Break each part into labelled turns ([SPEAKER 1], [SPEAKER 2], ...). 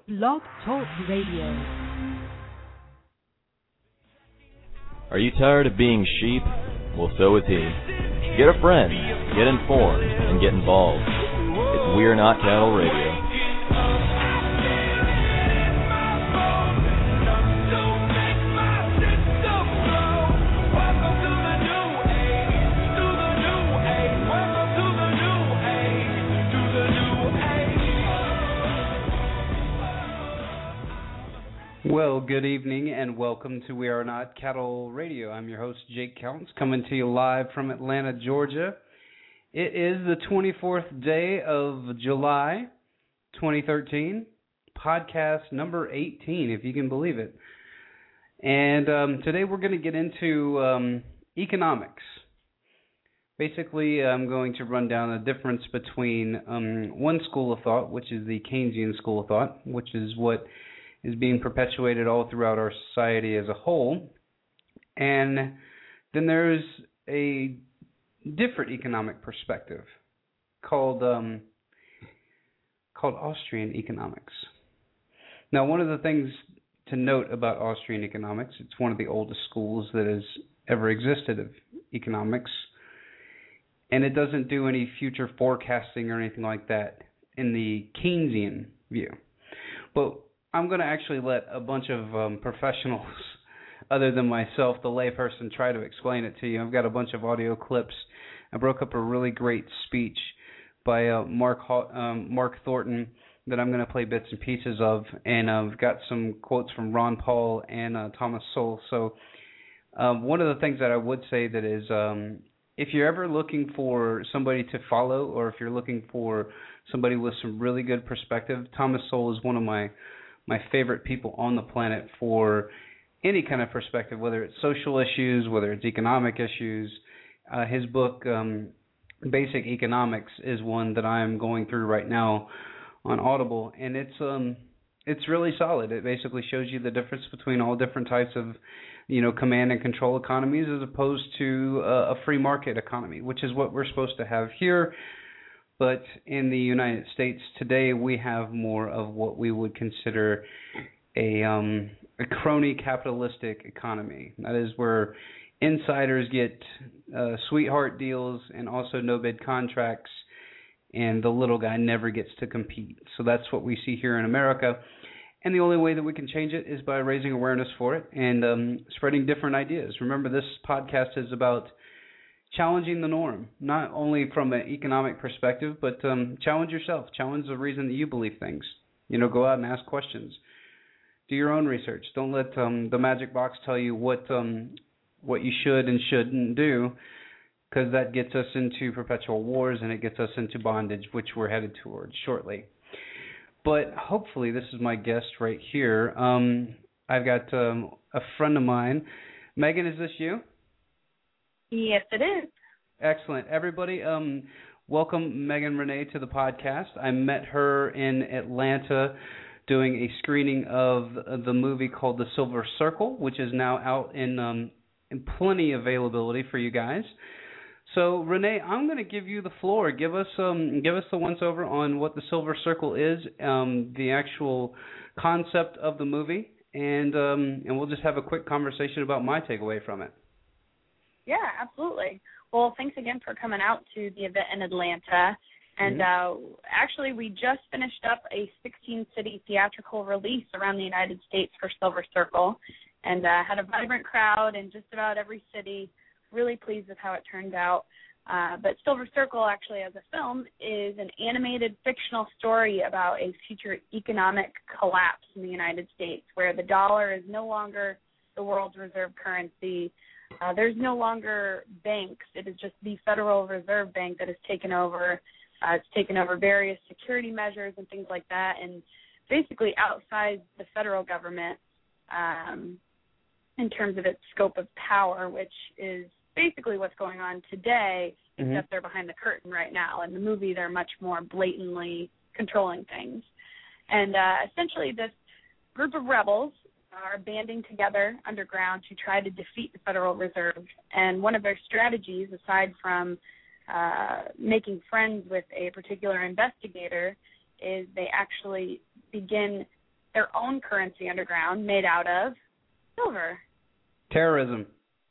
[SPEAKER 1] Blog Talk Radio.
[SPEAKER 2] Are you tired of being sheep? Well, so is he. Get a friend, get informed, and get involved. It's We're Not Cattle Radio.
[SPEAKER 3] Well, good evening and welcome to We Are Not Cattle Radio. I'm your host, Jake Counts, coming to you live from Atlanta, Georgia. It is the 24th day of July, 2013, podcast number 18, if you can believe it. And today we're going to get into economics. Basically, I'm going to run down the difference between one school of thought, which is the Keynesian school of thought, which is what is being perpetuated all throughout our society as a whole. And then there's a different economic perspective called Austrian economics. Now, one of the things to note about Austrian economics, it's one of the oldest schools that has ever existed of economics, and it doesn't do any future forecasting or anything like that in the Keynesian view. But I'm going to actually let a bunch of professionals, other than myself, the layperson, try to explain it to you. I've got a bunch of audio clips. I broke up a really great speech by Mark Thornton that I'm going to play bits and pieces of, and I've got some quotes from Ron Paul and Thomas Sowell. So one of the things that I would say that is, if you're ever looking for somebody to follow, or if you're looking for somebody with some really good perspective, Thomas Sowell is one of my favorite people on the planet for any kind of perspective, whether it's social issues, whether it's economic issues. His book, Basic Economics, is one that I'm going through right now on Audible, and it's really solid. It basically shows you the difference between all different types of, command and control economies as opposed to a free market economy, which is what we're supposed to have here. But in the United States today, we have more of what we would consider a crony capitalistic economy. That is where insiders get sweetheart deals and also no-bid contracts, and the little guy never gets to compete. So that's what we see here in America. And the only way that we can change it is by raising awareness for it and spreading different ideas. Remember, this podcast is about challenging the norm, not only from an economic perspective, but challenge yourself. Challenge the reason that you believe things. Go out and ask questions. Do your own research. Don't let the magic box tell you what you should and shouldn't do, because that gets us into perpetual wars and it gets us into bondage, which we're headed towards shortly. But hopefully, this is my guest right here. I've got a friend of mine. Megan, is this you?
[SPEAKER 4] Yes, it is.
[SPEAKER 3] Excellent. Everybody, welcome Megan Renee to the podcast. I met her in Atlanta doing a screening of the movie called The Silver Circle, which is now out in plenty availability for you guys. So, Renee, I'm going to give you the floor. Give us the once-over on what The Silver Circle is, the actual concept of the movie, and we'll just have a quick conversation about my takeaway from it.
[SPEAKER 4] Yeah, absolutely. Well, thanks again for coming out to the event in Atlanta. And actually, we just finished up a 16-city theatrical release around the United States for Silver Circle, and had a vibrant crowd in just about every city. Really pleased with how it turned out. But Silver Circle, actually, as a film, is an animated fictional story about a future economic collapse in the United States, where the dollar is no longer the world's reserve currency. There's no longer banks. It is just the Federal Reserve Bank that has taken over. It's taken over various security measures and things like that, and basically outside the federal government in terms of its scope of power, which is basically what's going on today, except they're behind the curtain right now. In the movie, they're much more blatantly controlling things. And essentially this group of rebels are banding together underground to try to defeat the Federal Reserve. And one of their strategies, aside from making friends with a particular investigator, is they actually begin their own currency underground made out of silver.
[SPEAKER 3] Terrorism.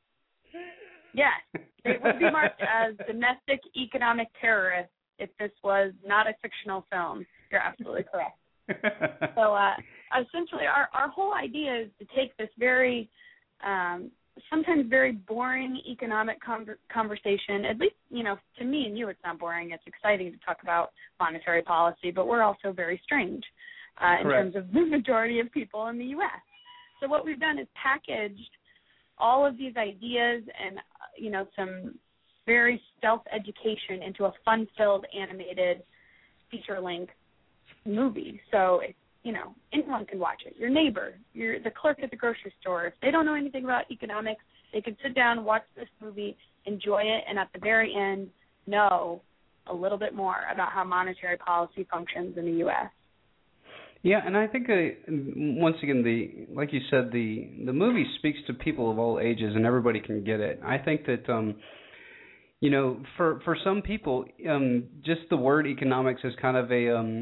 [SPEAKER 4] Yes, they would be marked as domestic economic terrorists if this was not a fictional film. You're absolutely correct. So essentially our whole idea is to take this very, sometimes very boring economic conversation, at least, to me and you it's not boring, it's exciting to talk about monetary policy, but we're also very strange in terms of the majority of people in the U.S. So what we've done is packaged all of these ideas and, some very stealth education into a fun-filled animated feature-length movie. So, anyone can watch it. Your neighbor, the clerk at the grocery store. If they don't know anything about economics, they can sit down, watch this movie, enjoy it, and at the very end know a little bit more about how monetary policy functions in the U.S.
[SPEAKER 3] Yeah, and I think once again, like you said, the movie speaks to people of all ages, and everybody can get it. I think that for some people, just the word economics is kind of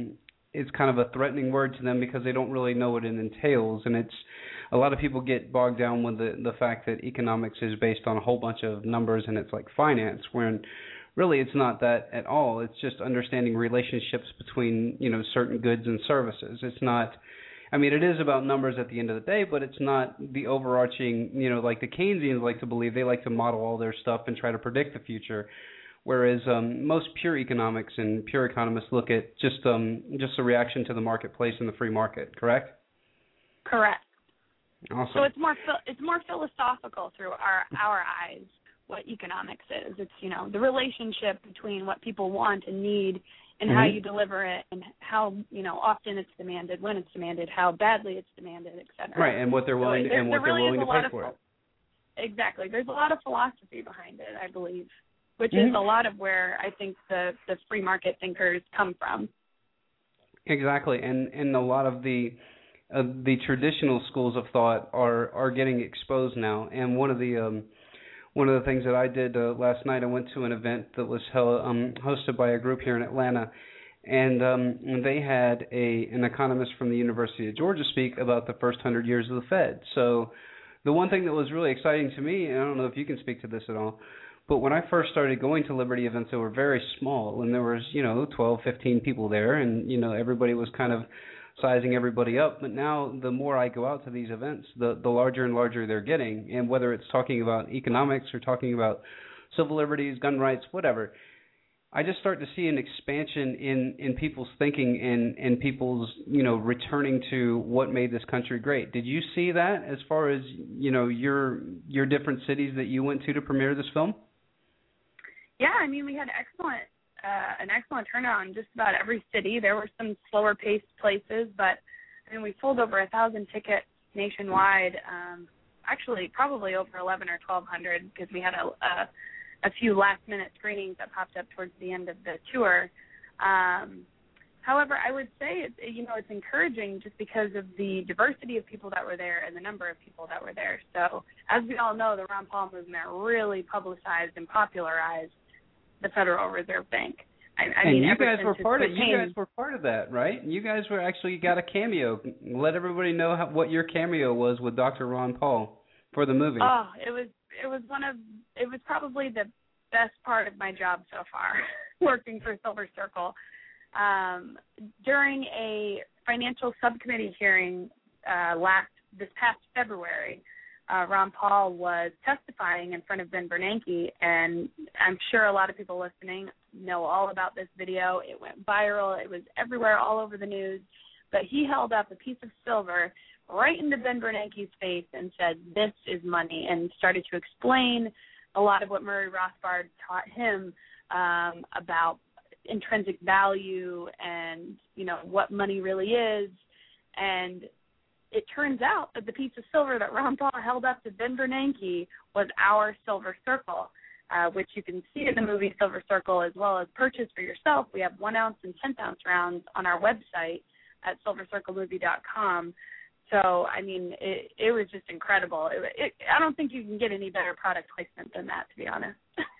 [SPEAKER 3] a threatening word to them because they don't really know what it entails, and it's a lot of people get bogged down with the fact that economics is based on a whole bunch of numbers and it's like finance, when really it's not that at all. It's just understanding relationships between, certain goods and services. It's not, it is about numbers at the end of the day, but it's not the overarching, like the Keynesians like to believe. They like to model all their stuff and try to predict the future, whereas most pure economics and pure economists look at just a reaction to the marketplace and the free market, correct?
[SPEAKER 4] Correct.
[SPEAKER 3] Awesome.
[SPEAKER 4] So it's more philosophical through our eyes. What economics is. It's, the relationship between what people want and need and how you deliver it and how, often it's demanded, when it's demanded, how badly it's demanded, et cetera.
[SPEAKER 3] Right, and what they're willing to pay for it.
[SPEAKER 4] Exactly. There's a lot of philosophy behind it, I believe, which is a lot of where I think the free market thinkers come from. Exactly,
[SPEAKER 3] and a lot of the traditional schools of thought are getting exposed now, and one of the things that I did last night, I went to an event that was hosted by a group here in Atlanta, and they had an economist from the University of Georgia speak about the first 100 years of the Fed. So the one thing that was really exciting to me, and I don't know if you can speak to this at all, but when I first started going to Liberty events, they were very small, and there was, 12, 15 people there, and, everybody was kind of sizing everybody up. But now the more I go out to these events, the larger and larger they're getting, and whether it's talking about economics or talking about civil liberties, gun rights, whatever, I just start to see an expansion in people's thinking and people's, returning to what made this country great. Did you see that as far as, your different cities that you went to premiere this film?
[SPEAKER 4] Yeah, we had an excellent turnout in just about every city. There were some slower paced places, but we sold over 1,000 tickets nationwide. Actually, probably over 1,100 or 1,200 because we had a few last minute screenings that popped up towards the end of the tour. However, I would say it's encouraging just because of the diversity of people that were there and the number of people that were there. So, as we all know, the Ron Paul movement really publicized and popularized the Federal Reserve Bank.
[SPEAKER 3] You guys were part of that, right? You guys got a cameo. Let everybody know what your cameo was with Dr. Ron Paul for the movie.
[SPEAKER 4] Oh, it was probably the best part of my job so far, working for Silver Circle. During a financial subcommittee hearing this past February, Ron Paul was testifying in front of Ben Bernanke, and I'm sure a lot of people listening know all about this video. It went viral. It was everywhere, all over the news. But he held up a piece of silver right into Ben Bernanke's face and said, "This is money," and started to explain a lot of what Murray Rothbard taught him about intrinsic value and, what money really is. And it turns out that the piece of silver that Ron Paul held up to Ben Bernanke was our Silver Circle, which you can see in the movie Silver Circle as well as purchase for yourself. We have 1 ounce and 10th ounce rounds on our website at silvercirclemovie.com. So, it was just incredible. I don't think you can get any better product placement than that, to be honest.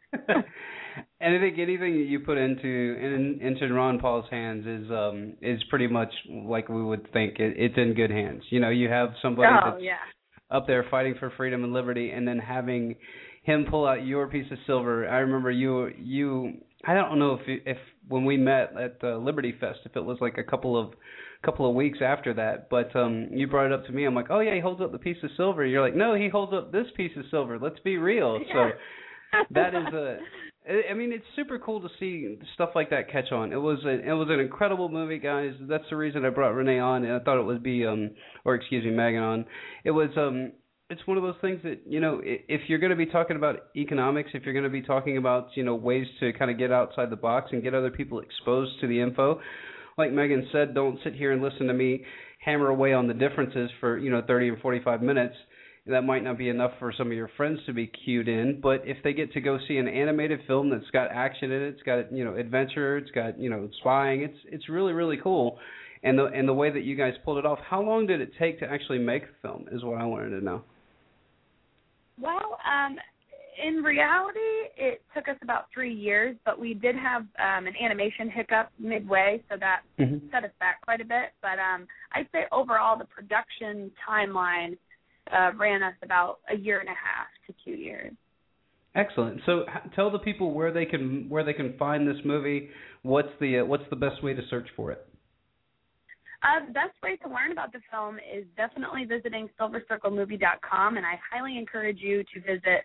[SPEAKER 3] And I think anything that you put into Ron Paul's hands is pretty much like we would think. It's in good hands. You know, you have somebody that's up there fighting for freedom and liberty, and then having him pull out your piece of silver. I remember you. I don't know if when we met at the Liberty Fest, if it was like a couple of weeks after that, but you brought it up to me. I'm like, oh yeah, he holds up the piece of silver. You're like, no, he holds up this piece of silver. Let's be real. Yeah. So that is I mean, it's super cool to see stuff like that catch on. It was an incredible movie, guys. That's the reason I brought Renee on, and I thought it would be Megan on. It was it's one of those things that, you know, if you're going to be talking about economics, if you're going to be talking about, you know, ways to kind of get outside the box and get other people exposed to the info, like Megan said, don't sit here and listen to me hammer away on the differences for, you know, 30 and 45 minutes. That might not be enough for some of your friends to be cued in, but if they get to go see an animated film that's got action in it, it's got, you know, adventure, it's got, you know, spying, it's really, really cool. And the way that you guys pulled it off, how long did it take to actually make the film is what I wanted to know.
[SPEAKER 4] Well, in reality, it took us about 3 years, but we did have an animation hiccup midway, so that set us back quite a bit. But I'd say overall the production timeline ran us about 1.5 years to 2 years.
[SPEAKER 3] Excellent. So tell the people where they can find this movie. What's the best way to search for it?
[SPEAKER 4] The best way to learn about the film is definitely visiting silvercirclemovie.com, and I highly encourage you to visit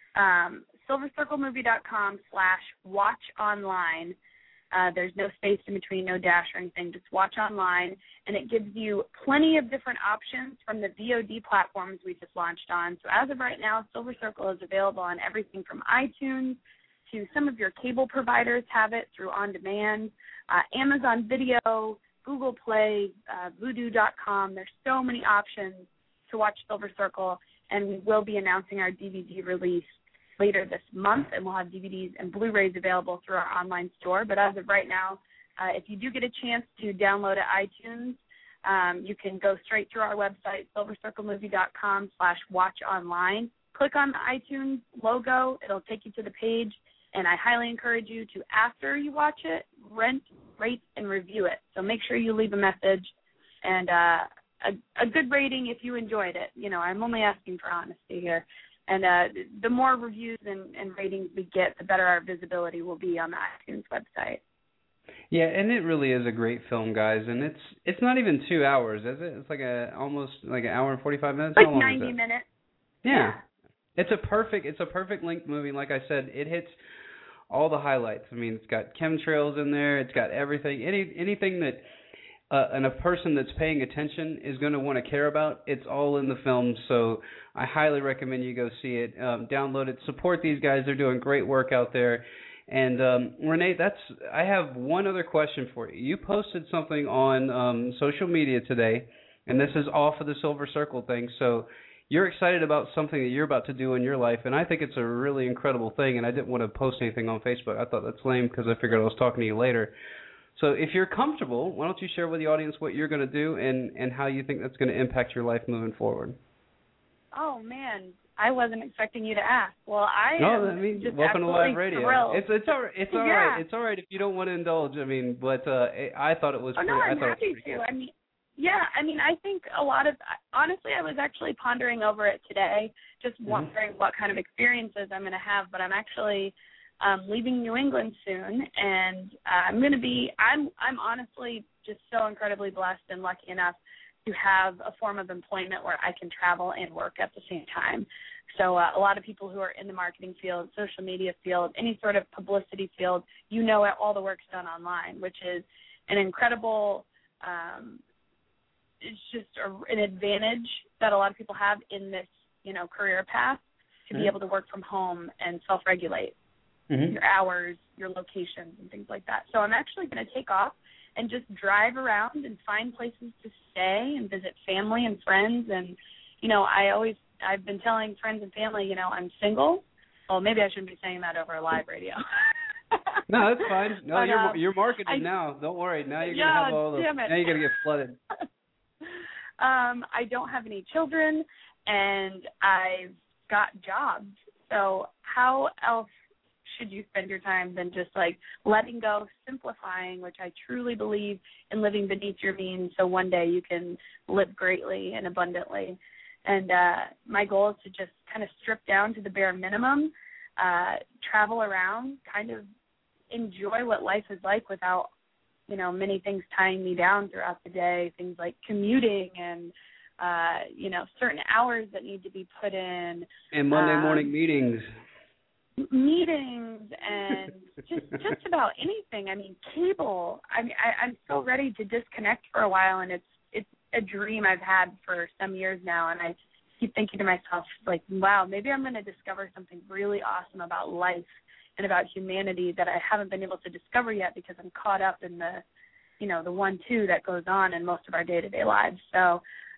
[SPEAKER 4] silvercirclemovie.com/watchonline. There's no space in between, no dash or anything, just watch online, and it gives you plenty of different options from the VOD platforms we just launched on. So as of right now, Silver Circle is available on everything from iTunes to some of your cable providers have it through On Demand, Amazon Video, Google Play, Vudu.com. There's so many options to watch Silver Circle, and we will be announcing our DVD release later this month, and we'll have DVDs and Blu-rays available through our online store. But as of right now, if you do get a chance to download at iTunes, you can go straight through our website, silvercirclemovie.com/watchonline. Click on the iTunes logo. It'll take you to the page, and I highly encourage you to, after you watch it, rate, and review it. So make sure you leave a message and a good rating if you enjoyed it. You know, I'm only asking for honesty here. And the more reviews and ratings we get, the better our visibility will be on the iTunes website.
[SPEAKER 3] Yeah, and it really is a great film, guys. And it's not even 2 hours, is it? It's like almost like an hour and 45 minutes.
[SPEAKER 4] Like 90 minutes.
[SPEAKER 3] Yeah. It's a perfect length movie. Like I said, it hits all the highlights. I mean, it's got chemtrails in there. It's got everything. Anything that and a person that's paying attention is going to want to care about, it's all in the film. So I highly recommend you go see it, download it, support these guys. They're doing great work out there. And Renee, I have one other question for you. You posted something on social media today, and this is off of the Silver Circle thing. So you're excited about something that you're about to do in your life, and I think it's a really incredible thing, and I didn't want to post anything on Facebook. I thought that's lame because I figured I was talking to you later. So if you're comfortable, why don't you share with the audience what you're going to do and how you think that's going to impact your life moving forward?
[SPEAKER 4] Oh, man, I wasn't expecting you to ask. Well, just
[SPEAKER 3] welcome to live radio.
[SPEAKER 4] Thrilled.
[SPEAKER 3] It's all right. It's all right. It's all right if you don't want to indulge. I mean, but I thought it was.
[SPEAKER 4] I'm happy to. I mean, I think honestly, I was actually pondering over it today, just wondering what kind of experiences I'm going to have. But I'm actually leaving New England soon, and I'm honestly just so incredibly blessed and lucky enough to have a form of employment where I can travel and work at the same time. So a lot of people who are in the marketing field, social media field, any sort of publicity field, all the work's done online, which is an incredible it's just an advantage that a lot of people have in this, career path to be able to work from home and self-regulate your hours, your locations, and things like that. So I'm actually going to take off and just drive around and find places to stay and visit family and friends. And, I've been telling friends and family, I'm single. Well, maybe I shouldn't be saying that over live radio.
[SPEAKER 3] No, that's fine. No, but, you're marketed now. Don't worry. Now you're going to have all the. Now you're going to get flooded.
[SPEAKER 4] I don't have any children, and I've got jobs. So how else should you spend your time than just like letting go, simplifying, which I truly believe in living beneath your means so one day you can live greatly and abundantly. And my goal is to just kind of strip down to the bare minimum, travel around, kind of enjoy what life is like without, you know, many things tying me down throughout the day, things like commuting and, you know, certain hours that need to be put in.
[SPEAKER 3] And Monday morning meetings.
[SPEAKER 4] And just about anything. I mean, cable. I'm so ready to disconnect for a while, and it's a dream I've had for some years now, and I keep thinking to myself, like, wow, maybe I'm going to discover something really awesome about life and about humanity that I haven't been able to discover yet because I'm caught up in the, you know, the 1-2 that goes on in most of our day-to-day lives. So,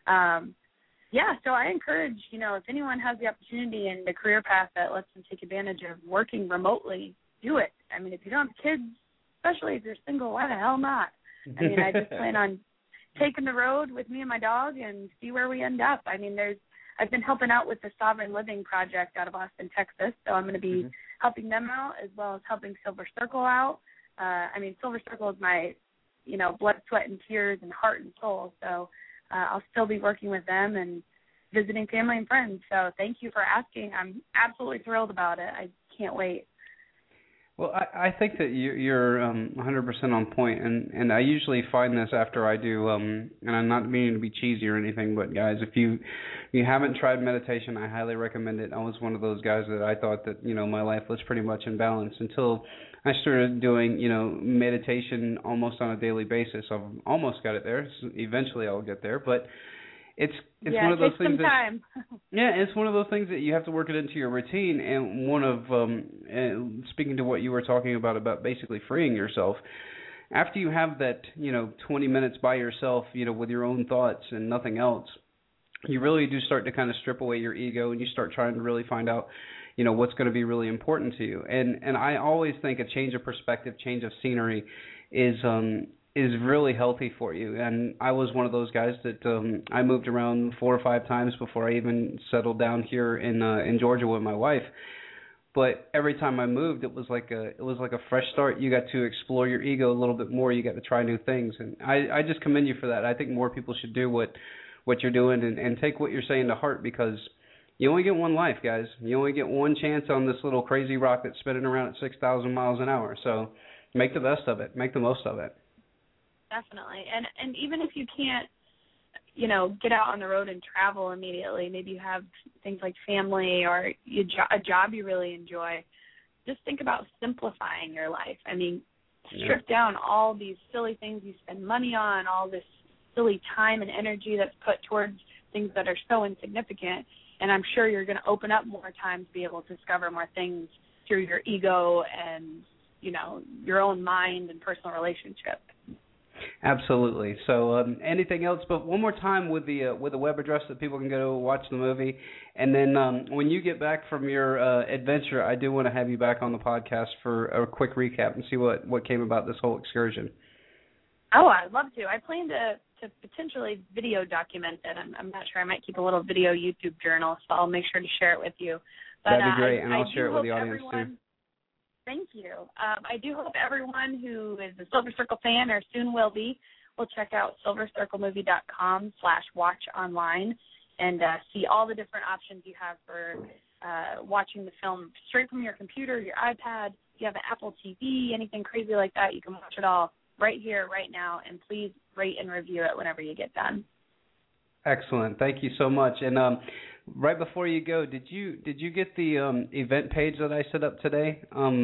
[SPEAKER 4] so I encourage, you know, if anyone has the opportunity and the career path that lets them take advantage of working remotely, do it. I mean, if you don't have kids, especially if you're single, why the hell not? I mean, I just plan on taking the road with me and my dog and see where we end up. I mean, I've been helping out with the Sovereign Living Project out of Austin, Texas, so I'm going to be helping them out as well as helping Silver Circle out. I mean, Silver Circle is my, you know, blood, sweat, and tears and heart and soul, so I'll still be working with them and visiting family and friends. So thank you for asking. I'm absolutely thrilled about it. I can't wait.
[SPEAKER 3] Well, I think that you're 100% on point, and I usually find this after I do, and I'm not meaning to be cheesy or anything, but guys, if you haven't tried meditation, I highly recommend it. I was one of those guys that I thought that, you know, my life was pretty much in balance until I started doing, you know, meditation almost on a daily basis. I've almost got it there. So eventually I'll get there, but it's one of those things that, it's one of those things that you have to work it into your routine. And one of and speaking to what you were talking about basically freeing yourself, after you have that, you know, 20 minutes by yourself, you know, with your own thoughts and nothing else, you really do start to kind of strip away your ego, and you start trying to really find out, you know, what's going to be really important to you. And I always think a change of perspective, change of scenery is really healthy for you. And I was one of those guys that I moved around 4 or 5 times before I even settled down here in Georgia with my wife. But every time I moved, it was like a fresh start. You got to explore your ego a little bit more. You got to try new things, and I just commend you for that. I think more people should do what you're doing and take what you're saying to heart, because you only get one life, guys. You only get one chance on this little crazy rock that's spinning around at 6,000 miles an hour. So make the best of it. Make the most of it.
[SPEAKER 4] Definitely. And even if you can't, you know, get out on the road and travel immediately, maybe you have things like family or a job you really enjoy, just think about simplifying your life. I mean, strip down all these silly things you spend money on, all this silly time and energy that's put towards things that are so insignificant, and I'm sure you're going to open up more time to be able to discover more things through your ego and, you know, your own mind and personal relationship.
[SPEAKER 3] Absolutely. So anything else? But one more time with the web address that people can go to watch the movie, and then when you get back from your adventure, I do want to have you back on the podcast for a quick recap and see what came about this whole excursion.
[SPEAKER 4] Oh, I'd love to. I plan to potentially video document it. I'm not sure. I might keep a little video YouTube journal, so I'll make sure to share it with you. But,
[SPEAKER 3] that'd be great, and I'll share it with the audience too.
[SPEAKER 4] Thank you. I do hope everyone who is a Silver Circle fan or soon will be will check out silvercirclemovie.com/watch online and see all the different options you have for watching the film straight from your computer, your iPad. If you have an Apple TV, anything crazy like that, you can watch it all right here, right now, and please rate and review it whenever you get done. Excellent.
[SPEAKER 3] Thank you so much. And right before you go, did you get the event page that I set up today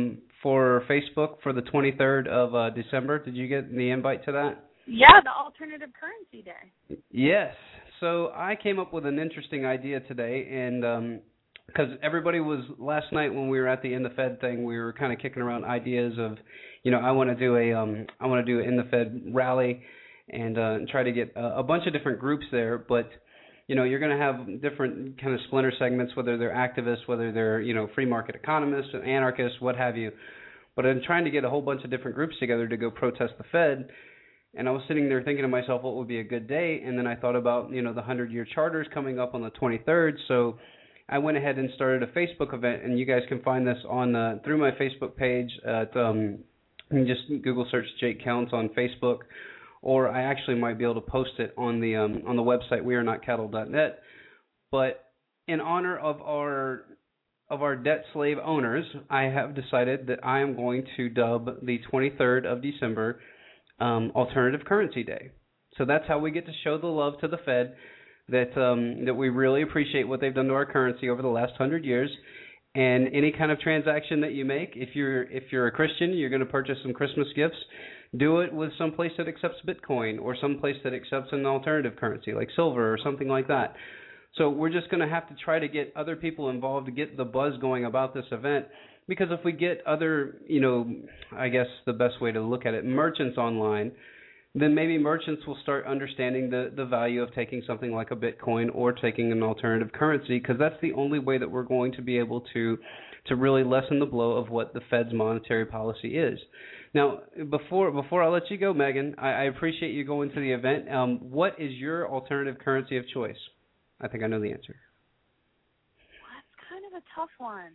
[SPEAKER 3] for Facebook for the 23rd of December? Did you get the invite to that?
[SPEAKER 4] Yeah, the Alternative Currency Day.
[SPEAKER 3] Yes. So I came up with an interesting idea today, and because everybody was last night when we were at the In the Fed thing, we were kind of kicking around ideas of, you know, I want to do an In the Fed rally and try to get a bunch of different groups there, but you know, you're going to have different kind of splinter segments, whether they're activists, whether they're, you know, free market economists, anarchists, what have you. But I'm trying to get a whole bunch of different groups together to go protest the Fed. And I was sitting there thinking to myself, what would be a good day? And then I thought about, you know, the 100-year charters coming up on the 23rd. So I went ahead and started a Facebook event, and you guys can find this on through my Facebook page. You can just Google search Jake Counts on Facebook, or I actually might be able to post it on the website wearenotcattle.net. But in honor of our debt slave owners, I have decided that I am going to dub the 23rd of December Alternative Currency Day. So that's how we get to show the love to the Fed that we really appreciate what they've done to our currency over the last 100 years. And any kind of transaction that you make, if you're a Christian, you're going to purchase some Christmas gifts, do it with some place that accepts Bitcoin or some place that accepts an alternative currency like silver or something like that. So we're just going to have to try to get other people involved to get the buzz going about this event, because if we get other, I guess the best way to look at it, merchants online, then maybe merchants will start understanding the value of taking something like a Bitcoin or taking an alternative currency, because that's the only way that we're going to be able to really lessen the blow of what the Fed's monetary policy is. Now, before I let you go, Megan, I appreciate you going to the event. What is your alternative currency of choice? I think I know the answer.
[SPEAKER 4] Well, that's kind of a tough one.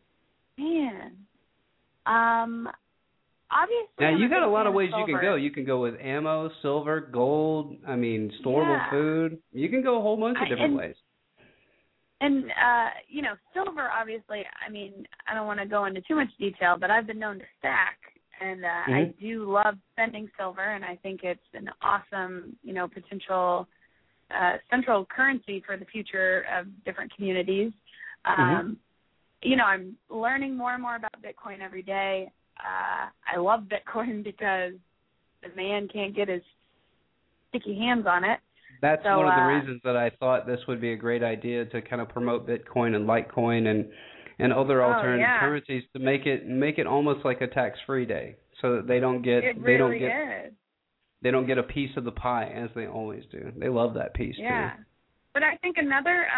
[SPEAKER 4] Man. Obviously,
[SPEAKER 3] now, you got a lot of ways
[SPEAKER 4] silver.
[SPEAKER 3] You can go. You can go with ammo, silver, gold, storable food. You can go a whole bunch of different ways.
[SPEAKER 4] And, silver, obviously, I don't want to go into too much detail, but I've been known to stack. And I do love spending silver, and I think it's an awesome, potential central currency for the future of different communities. I'm learning more and more about Bitcoin every day. I love Bitcoin because the man can't get his sticky hands on it.
[SPEAKER 3] That's one of the reasons that I thought this would be a great idea to kind of promote Bitcoin and Litecoin and other alternative currencies to make it almost like a tax-free day, so that they don't get they don't get a piece of the pie as they always do. They love that piece too.
[SPEAKER 4] But I think another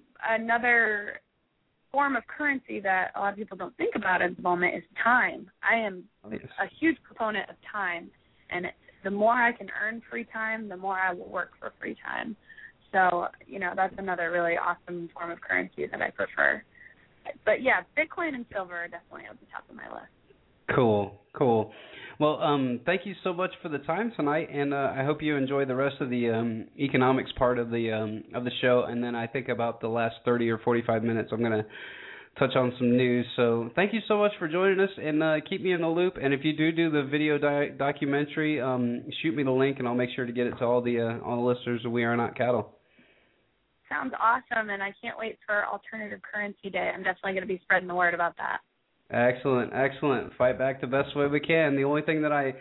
[SPEAKER 4] form of currency that a lot of people don't think about at the moment is time. I am a huge proponent of time, and the more I can earn free time, the more I will work for free time. So, that's another really awesome form of currency that I prefer. But yeah, Bitcoin and silver are definitely at the top of my list.
[SPEAKER 3] Cool. Well, thank you so much for the time tonight, and I hope you enjoy the rest of the economics part of the show. And then I think about the last 30 or 45 minutes, I'm going to touch on some news. So thank you so much for joining us, and keep me in the loop. And if you do the video documentary, shoot me the link, and I'll make sure to get it to all the listeners of We Are Not Cattle.
[SPEAKER 4] Sounds awesome, and I can't wait for Alternative Currency Day. I'm definitely going to be spreading the word about that. Excellent.
[SPEAKER 3] Fight back the best way we can. The only thing I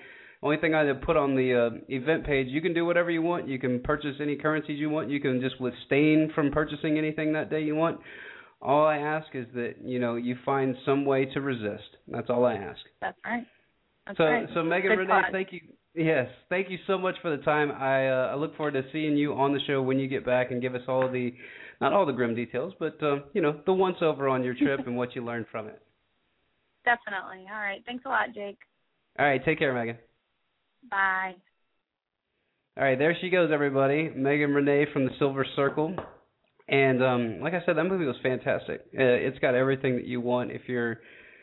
[SPEAKER 3] put on the event page, you can do whatever you want. You can purchase any currencies you want. You can just abstain from purchasing anything that day you want. All I ask is that you find some way to resist. That's all I ask.
[SPEAKER 4] That's right.
[SPEAKER 3] So Megan Renee, thank you. Yes, thank you so much for the time. I look forward to seeing you on the show when you get back and give us not all the grim details, but the once over on your trip and what you learned from it.
[SPEAKER 4] Definitely. All right. Thanks a lot, Jake.
[SPEAKER 3] All right. Take care, Megan.
[SPEAKER 4] Bye.
[SPEAKER 3] All right. There she goes, everybody. Megan Renee from the Silver Circle. And like I said, that movie was fantastic. It's got everything that you want if you're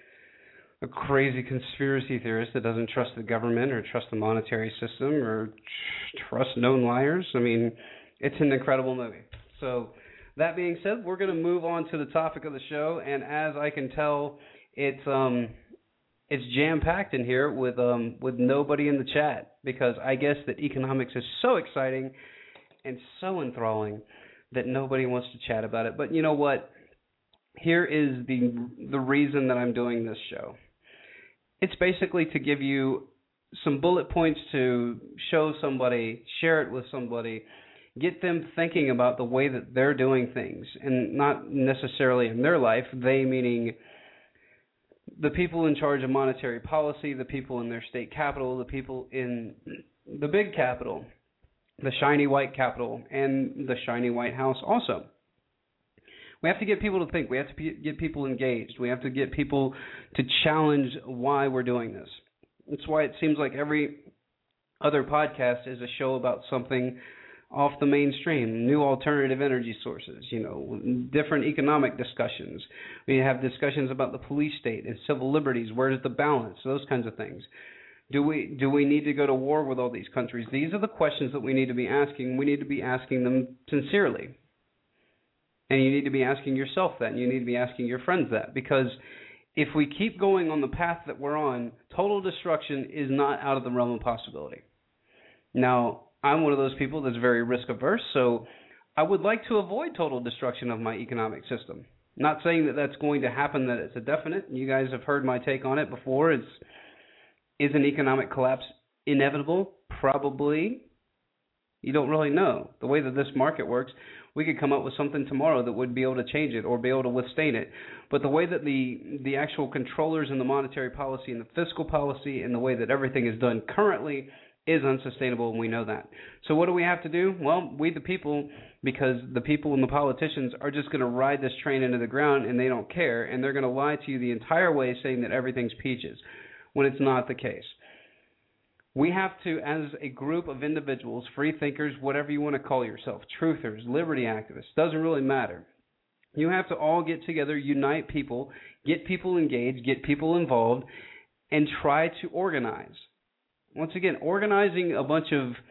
[SPEAKER 3] a crazy conspiracy theorist that doesn't trust the government or trust the monetary system or trust known liars. It's an incredible movie. So that being said, we're going to move on to the topic of the show. And as I can tell, it's jam-packed in here with nobody in the chat, because I guess that economics is so exciting and so enthralling that nobody wants to chat about it. But you know what? Here is the reason that I'm doing this show. It's basically to give you some bullet points to show somebody, share it with somebody, get them thinking about the way that they're doing things, and not necessarily in their life, they meaning the people in charge of monetary policy, the people in their state capital, the people in the big capital, the shiny white capital, and the shiny White House also. We have to get people to think. We have to get people engaged. We have to get people to challenge why we're doing this. That's why it seems like every other podcast is a show about something off the mainstream, new alternative energy sources, different economic discussions. We have discussions about the police state and civil liberties. Where is the balance? Those kinds of things. Do we need to go to war with all these countries? These are the questions that we need to be asking. We need to be asking them sincerely. And you need to be asking yourself that, and you need to be asking your friends that, because if we keep going on the path that we're on, total destruction is not out of the realm of possibility. Now, I'm one of those people that's very risk averse, so I would like to avoid total destruction of my economic system. Not saying that that's going to happen, that it's a definite. You guys have heard my take on it before. Is an economic collapse inevitable? Probably. You don't really know. The way that this market works, we could come up with something tomorrow that would be able to change it or be able to withstand it. But the way that the actual controllers in the monetary policy and the fiscal policy and the way that everything is done currently is unsustainable, and we know that. So what do we have to do? Well, we the people, because the people and the politicians are just going to ride this train into the ground, and they don't care, and they're going to lie to you the entire way saying that everything's peaches, when it's not the case. We have to, as a group of individuals, free thinkers, whatever you want to call yourself, truthers, liberty activists, doesn't really matter. You have to all get together, unite people, get people engaged, get people involved, and try to organize. Once again, organizing a bunch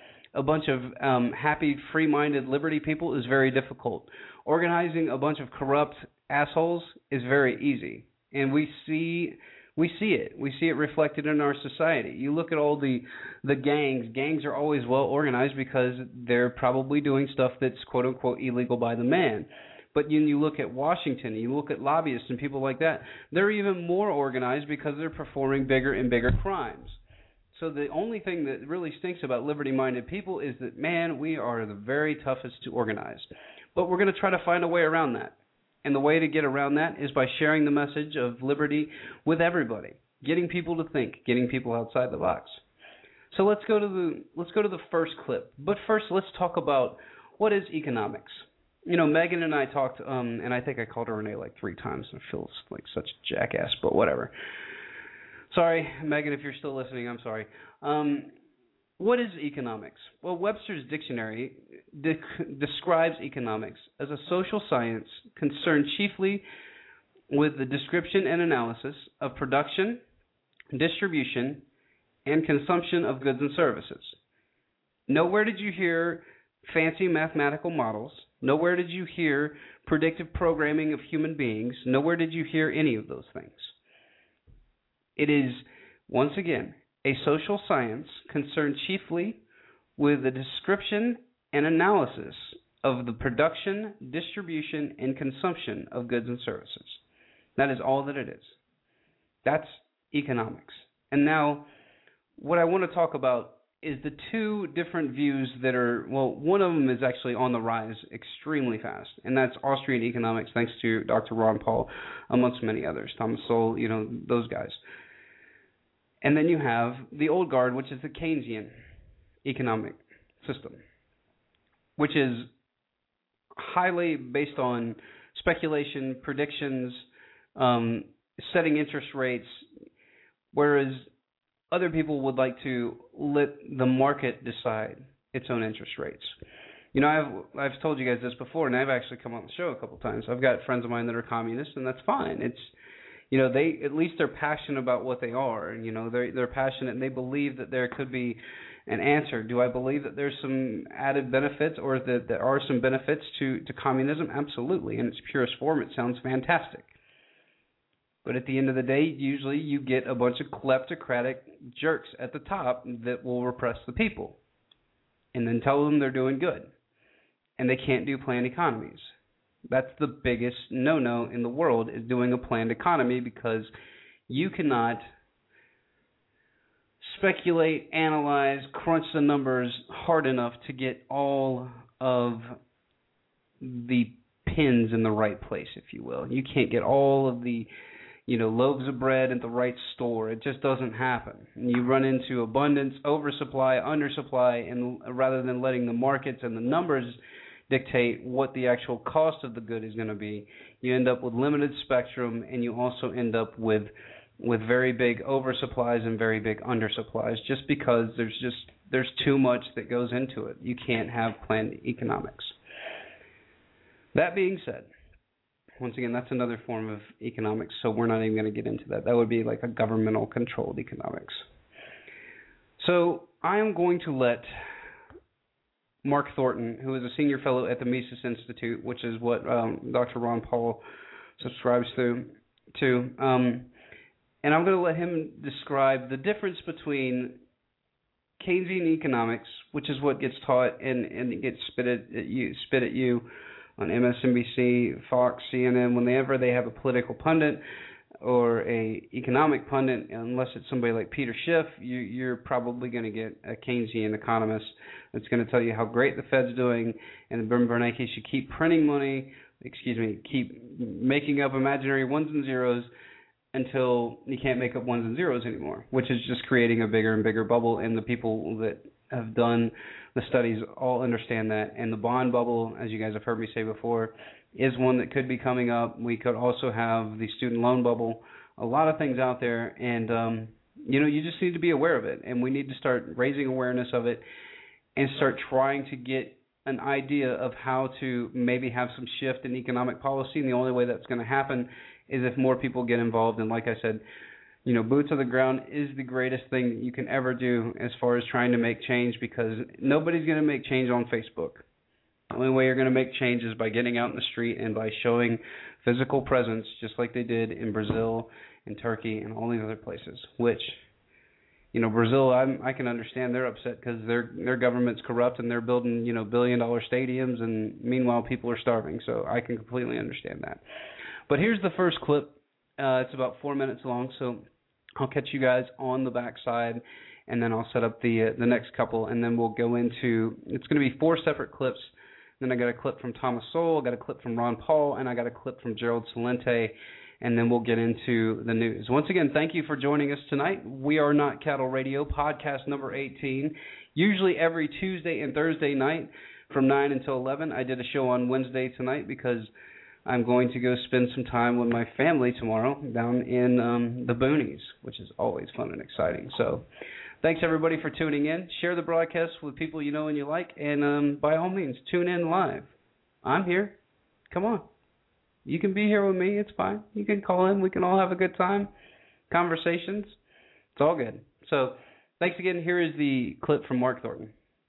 [SPEAKER 3] of happy, free-minded liberty people is very difficult. Organizing a bunch of corrupt assholes is very easy, and we see it. We see it reflected in our society. You look at all the gangs. Gangs are always well organized because they're probably doing stuff that's quote-unquote illegal by the man. But when you look at Washington, you look at lobbyists and people like that, they're even more organized because they're performing bigger and bigger crimes. So the only thing that really stinks about liberty-minded people is that, man, we are the very toughest to organize. But we're going to try to find a way around that. And the way to get around that is by sharing the message of liberty with everybody, getting people to think, getting people outside the box. So let's go to the first clip. But first, let's talk about what is economics. Megan and I talked, and I think I called her Renee like 3 times. I feel like such a jackass, but whatever. Sorry, Megan, if you're still listening, I'm sorry. What is economics? Well, Webster's Dictionary describes economics as a social science concerned chiefly with the description and analysis of production, distribution, and consumption of goods and services. Nowhere did you hear fancy mathematical models. Nowhere did you hear predictive programming of human beings. Nowhere did you hear any of those things. It is, once again, a social science concerned chiefly with the description and analysis of the production, distribution, and consumption of goods and services. That is all that it is. That's economics. And now, what I want to talk about is the 2 different views that are, well, one of them is actually on the rise extremely fast, and that's Austrian economics, thanks to Dr. Ron Paul, amongst many others, Thomas Sowell, those guys. And then you have the old guard, which is the Keynesian economic system, which is highly based on speculation, predictions, setting interest rates, whereas other people would like to let the market decide its own interest rates. I've told you guys this before, and I've actually come on the show a couple times. I've got friends of mine that are communists, and that's fine. It's they at least they're passionate about what they are, and they're passionate, and they believe that there could be an answer. Do I believe that there's some added benefits, or that there are some benefits to communism? Absolutely. In its purest form, it sounds fantastic. But at the end of the day, usually you get a bunch of kleptocratic jerks at the top that will repress the people and then tell them they're doing good. And they can't do planned economies. That's the biggest no-no in the world, is doing a planned economy, because you cannot speculate, analyze, crunch the numbers hard enough to get all of the pins in the right place, if you will. You can't get all of the loaves of bread at the right store. It just doesn't happen. And you run into abundance, oversupply, undersupply, and rather than letting the markets and the numbers dictate what the actual cost of the good is going to be, you end up with limited spectrum, and you also end up with very big oversupplies and very big undersupplies, just because there's too much that goes into it. You can't have planned economics. That being said, once again, that's another form of economics, so we're not even going to get into that. That would be like a governmental controlled economics. So I am going to let Mark Thornton, who is a senior fellow at the Mises Institute, which is what Dr. Ron Paul subscribes to, and I'm going to let him describe the difference between Keynesian economics, which is what gets taught and it gets spit at you on MSNBC, Fox, CNN, whenever they have a political pundit or a economic pundit, unless it's somebody like Peter Schiff, you're probably going to get a Keynesian economist that's going to tell you how great the Fed's doing, and Ben Bernanke should keep printing money, keep making up imaginary ones and zeros until you can't make up ones and zeros anymore, which is just creating a bigger and bigger bubble, and the people that have done the studies all understand that. And the bond bubble, as you guys have heard me say before, is one that could be coming up. We could also have the student loan bubble, a lot of things out there, and you just need to be aware of it, and we need to start raising awareness of it and start trying to get an idea of how to maybe have some shift in economic policy, and the only way that's going to happen is if more people get involved. And like I said, boots on the ground is the greatest thing that you can ever do as far as trying to make change, because nobody's going to make change on Facebook. The only way you're going to make change is by getting out in the street and by showing physical presence, just like they did in Brazil and Turkey and all these other places, which, Brazil, I can understand they're upset because their government's corrupt and they're building, billion-dollar stadiums, and meanwhile people are starving. So I can completely understand that. But here's the first clip. It's about 4 minutes long, so I'll catch you guys on the backside, and then I'll set up the next couple, and then we'll go into, it's going to be 4 separate clips. Then I got a clip from Thomas Sowell, I got a clip from Ron Paul, and I got a clip from Gerald Celente, and then we'll get into the news. Once again, thank you for joining us tonight. We Are Not Cattle Radio, podcast number 18, usually every Tuesday and Thursday night from 9 until 11. I did a show on Wednesday tonight because I'm going to go spend some time with my family tomorrow down in the boonies, which is always fun and exciting. So thanks, everybody, for tuning in. Share the broadcast with people you know and you like, and by all means, tune in live. I'm here. Come on. You can be here with me. It's fine. You can call in. We can all have a good time. Conversations. It's all good. So thanks again. Here is the clip from Mark Thornton.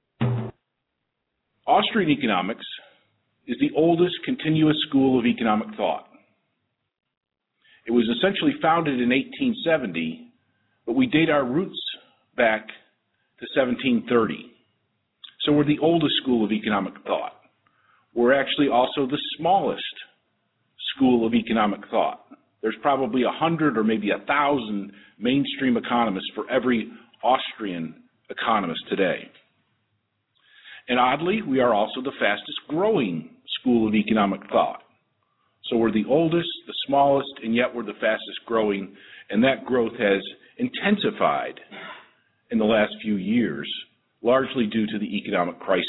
[SPEAKER 5] Austrian economics is the oldest continuous school of economic thought. It was essentially founded in 1870, but we date our roots back to 1730. So we're the oldest school of economic thought. We're actually also the smallest school of economic thought. There's probably 100 or maybe 1,000 mainstream economists for every Austrian economist today. And oddly, we are also the fastest growing school of economic thought. So we're the oldest, the smallest, and yet we're the fastest growing, and that growth has intensified in the last few years, largely due to the economic crisis.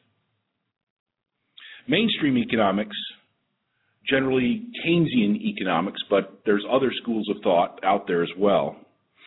[SPEAKER 5] Mainstream economics, generally Keynesian economics, but there's other schools of thought out there as well.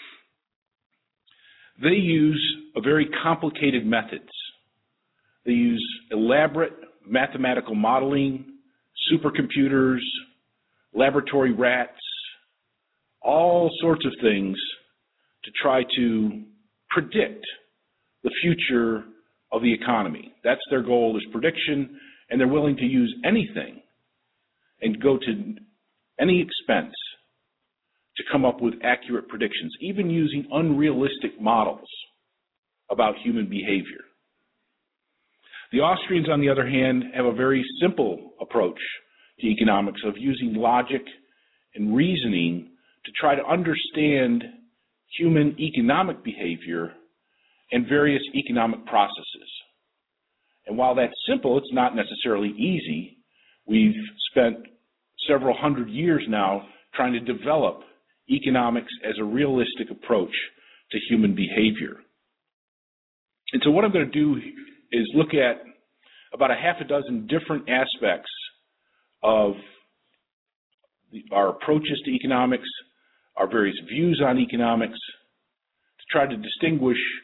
[SPEAKER 5] They use a very complicated methods. They use elaborate mathematical modeling, supercomputers, laboratory rats, all sorts of things to try to predict the future of the economy. That's their goal, is prediction, and they're willing to use anything and go to any expense to come up with accurate predictions, even using unrealistic models about human behavior. The Austrians, on the other hand, have a very simple approach to economics of using logic and reasoning to try to understand human economic behavior and various economic processes. And while that's simple, it's not necessarily easy. We've spent several hundred years now trying to develop economics as a realistic approach to human behavior. And so what I'm going to do is look at about a half a dozen different aspects of our approaches to economics, our various views on economics, to try to distinguish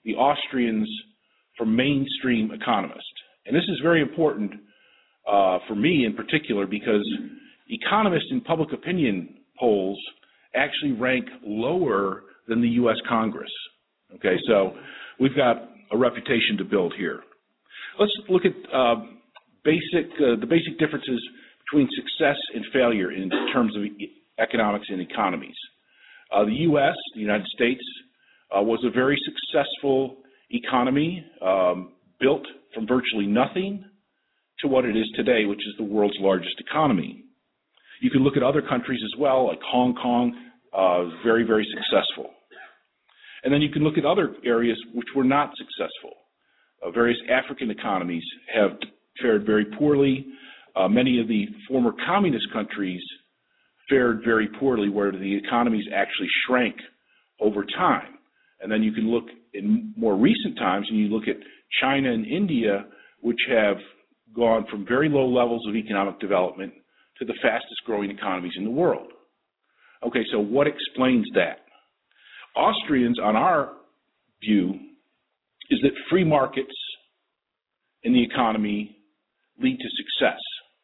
[SPEAKER 5] the Austrians from mainstream economists. And this is very important for me in particular because economists in public opinion polls actually rank lower than the U.S. Congress. Okay, so we've got a reputation to build here. Let's look at the basic differences between success and failure in terms of economics and economies. The U.S., the United States, was a very successful economy built from virtually nothing to what it is today, which is the world's largest economy. You can look at other countries as well, like Hong Kong, very, very successful. And then you can look at other areas which were not successful. Various African economies have fared very poorly. Many of the former communist countries fared very poorly, where the economies actually shrank over time. And then you can look in more recent times, and you look at China and India, which have gone from very low levels of economic development to the fastest growing economies in the world. Okay, so what explains that? Austrians, on our view, is that free markets in the economy lead to success.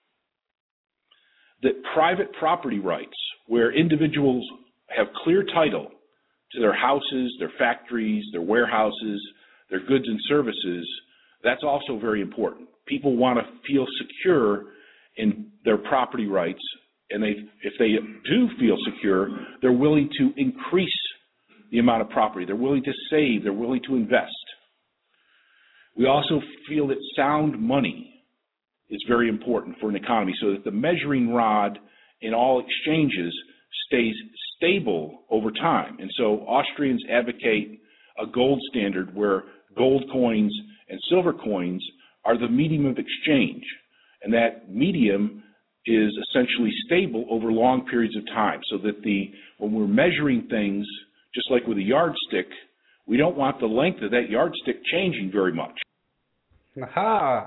[SPEAKER 5] That private property rights, where individuals have clear title to their houses, their factories, their warehouses, their goods and services, that's also very important. People want to feel secure in their property rights, and if they do feel secure, they're willing to increase the amount of property. They're willing to save. They're willing to invest. We also feel that sound money is very important for an economy, so that the measuring rod in all exchanges stays stable over time. And so Austrians advocate a gold standard where gold coins and silver coins are the medium of exchange. And that medium is essentially stable over long periods of time, so that when we're measuring things, just like with a yardstick, we don't want the length of that yardstick changing very much.
[SPEAKER 3] Aha!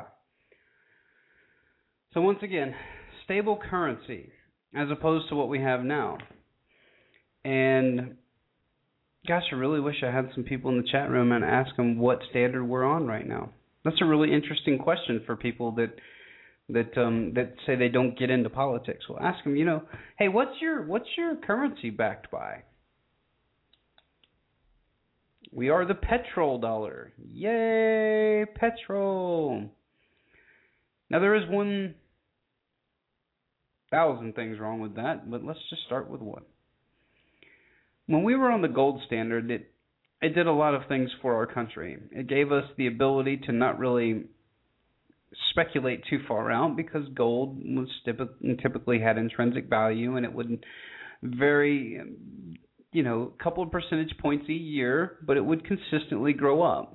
[SPEAKER 3] So once again, stable currency as opposed to what we have now. And gosh, I really wish I had some people in the chat room and ask them what standard we're on right now. That's a really interesting question for people that say they don't get into politics. We'll ask them, hey, what's your currency backed by? We are the petrol dollar. Yay, petrol. Now, there is 1,000 things wrong with that, but let's just start with one. When we were on the gold standard, it did a lot of things for our country. It gave us the ability to not really speculate too far out, because gold was typically had intrinsic value, and it would vary, a couple of percentage points a year, but it would consistently go up,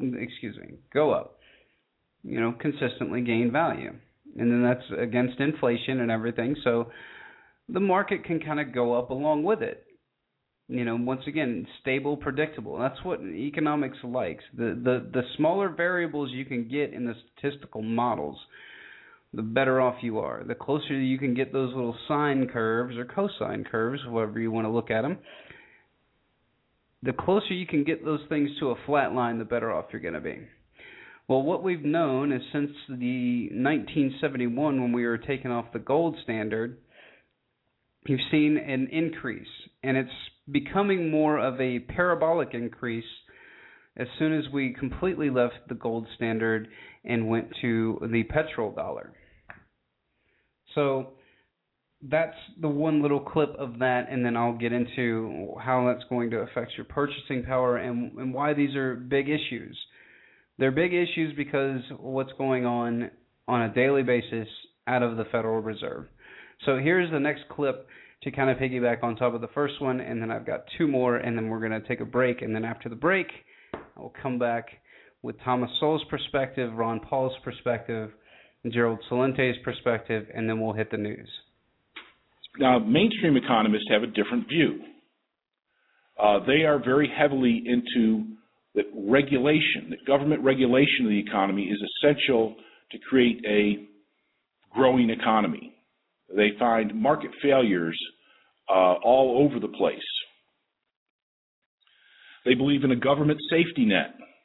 [SPEAKER 3] consistently gain value. And then that's against inflation and everything, so the market can kind of go up along with it. Once again, stable, predictable. That's what economics likes. The smaller variables you can get in the statistical models, the better off you are. The closer you can get those little sine curves or cosine curves, however you want to look at them, the closer you can get those things to a flat line, the better off you're going to be. Well, what we've known is since the 1971, when we were taken off the gold standard, you've seen an increase, and it's becoming more of a parabolic increase as soon as we completely left the gold standard and went to the petrodollar. So that's the one little clip of that, and then I'll get into how that's going to affect your purchasing power and why these are big issues. They're big issues because what's going on a daily basis out of the Federal Reserve. So here's the next clip to kind of piggyback on top of the first one, and then I've got two more, and then we're going to take a break, and then after the break, I'll come back with Thomas Sowell's perspective, Ron Paul's perspective, Gerald Salente's perspective, and then we'll hit the news.
[SPEAKER 5] Now, mainstream economists have a different view. They are very heavily into that regulation, that government regulation of the economy is essential to create a growing economy. They find market failures all over the place. They believe in a government safety net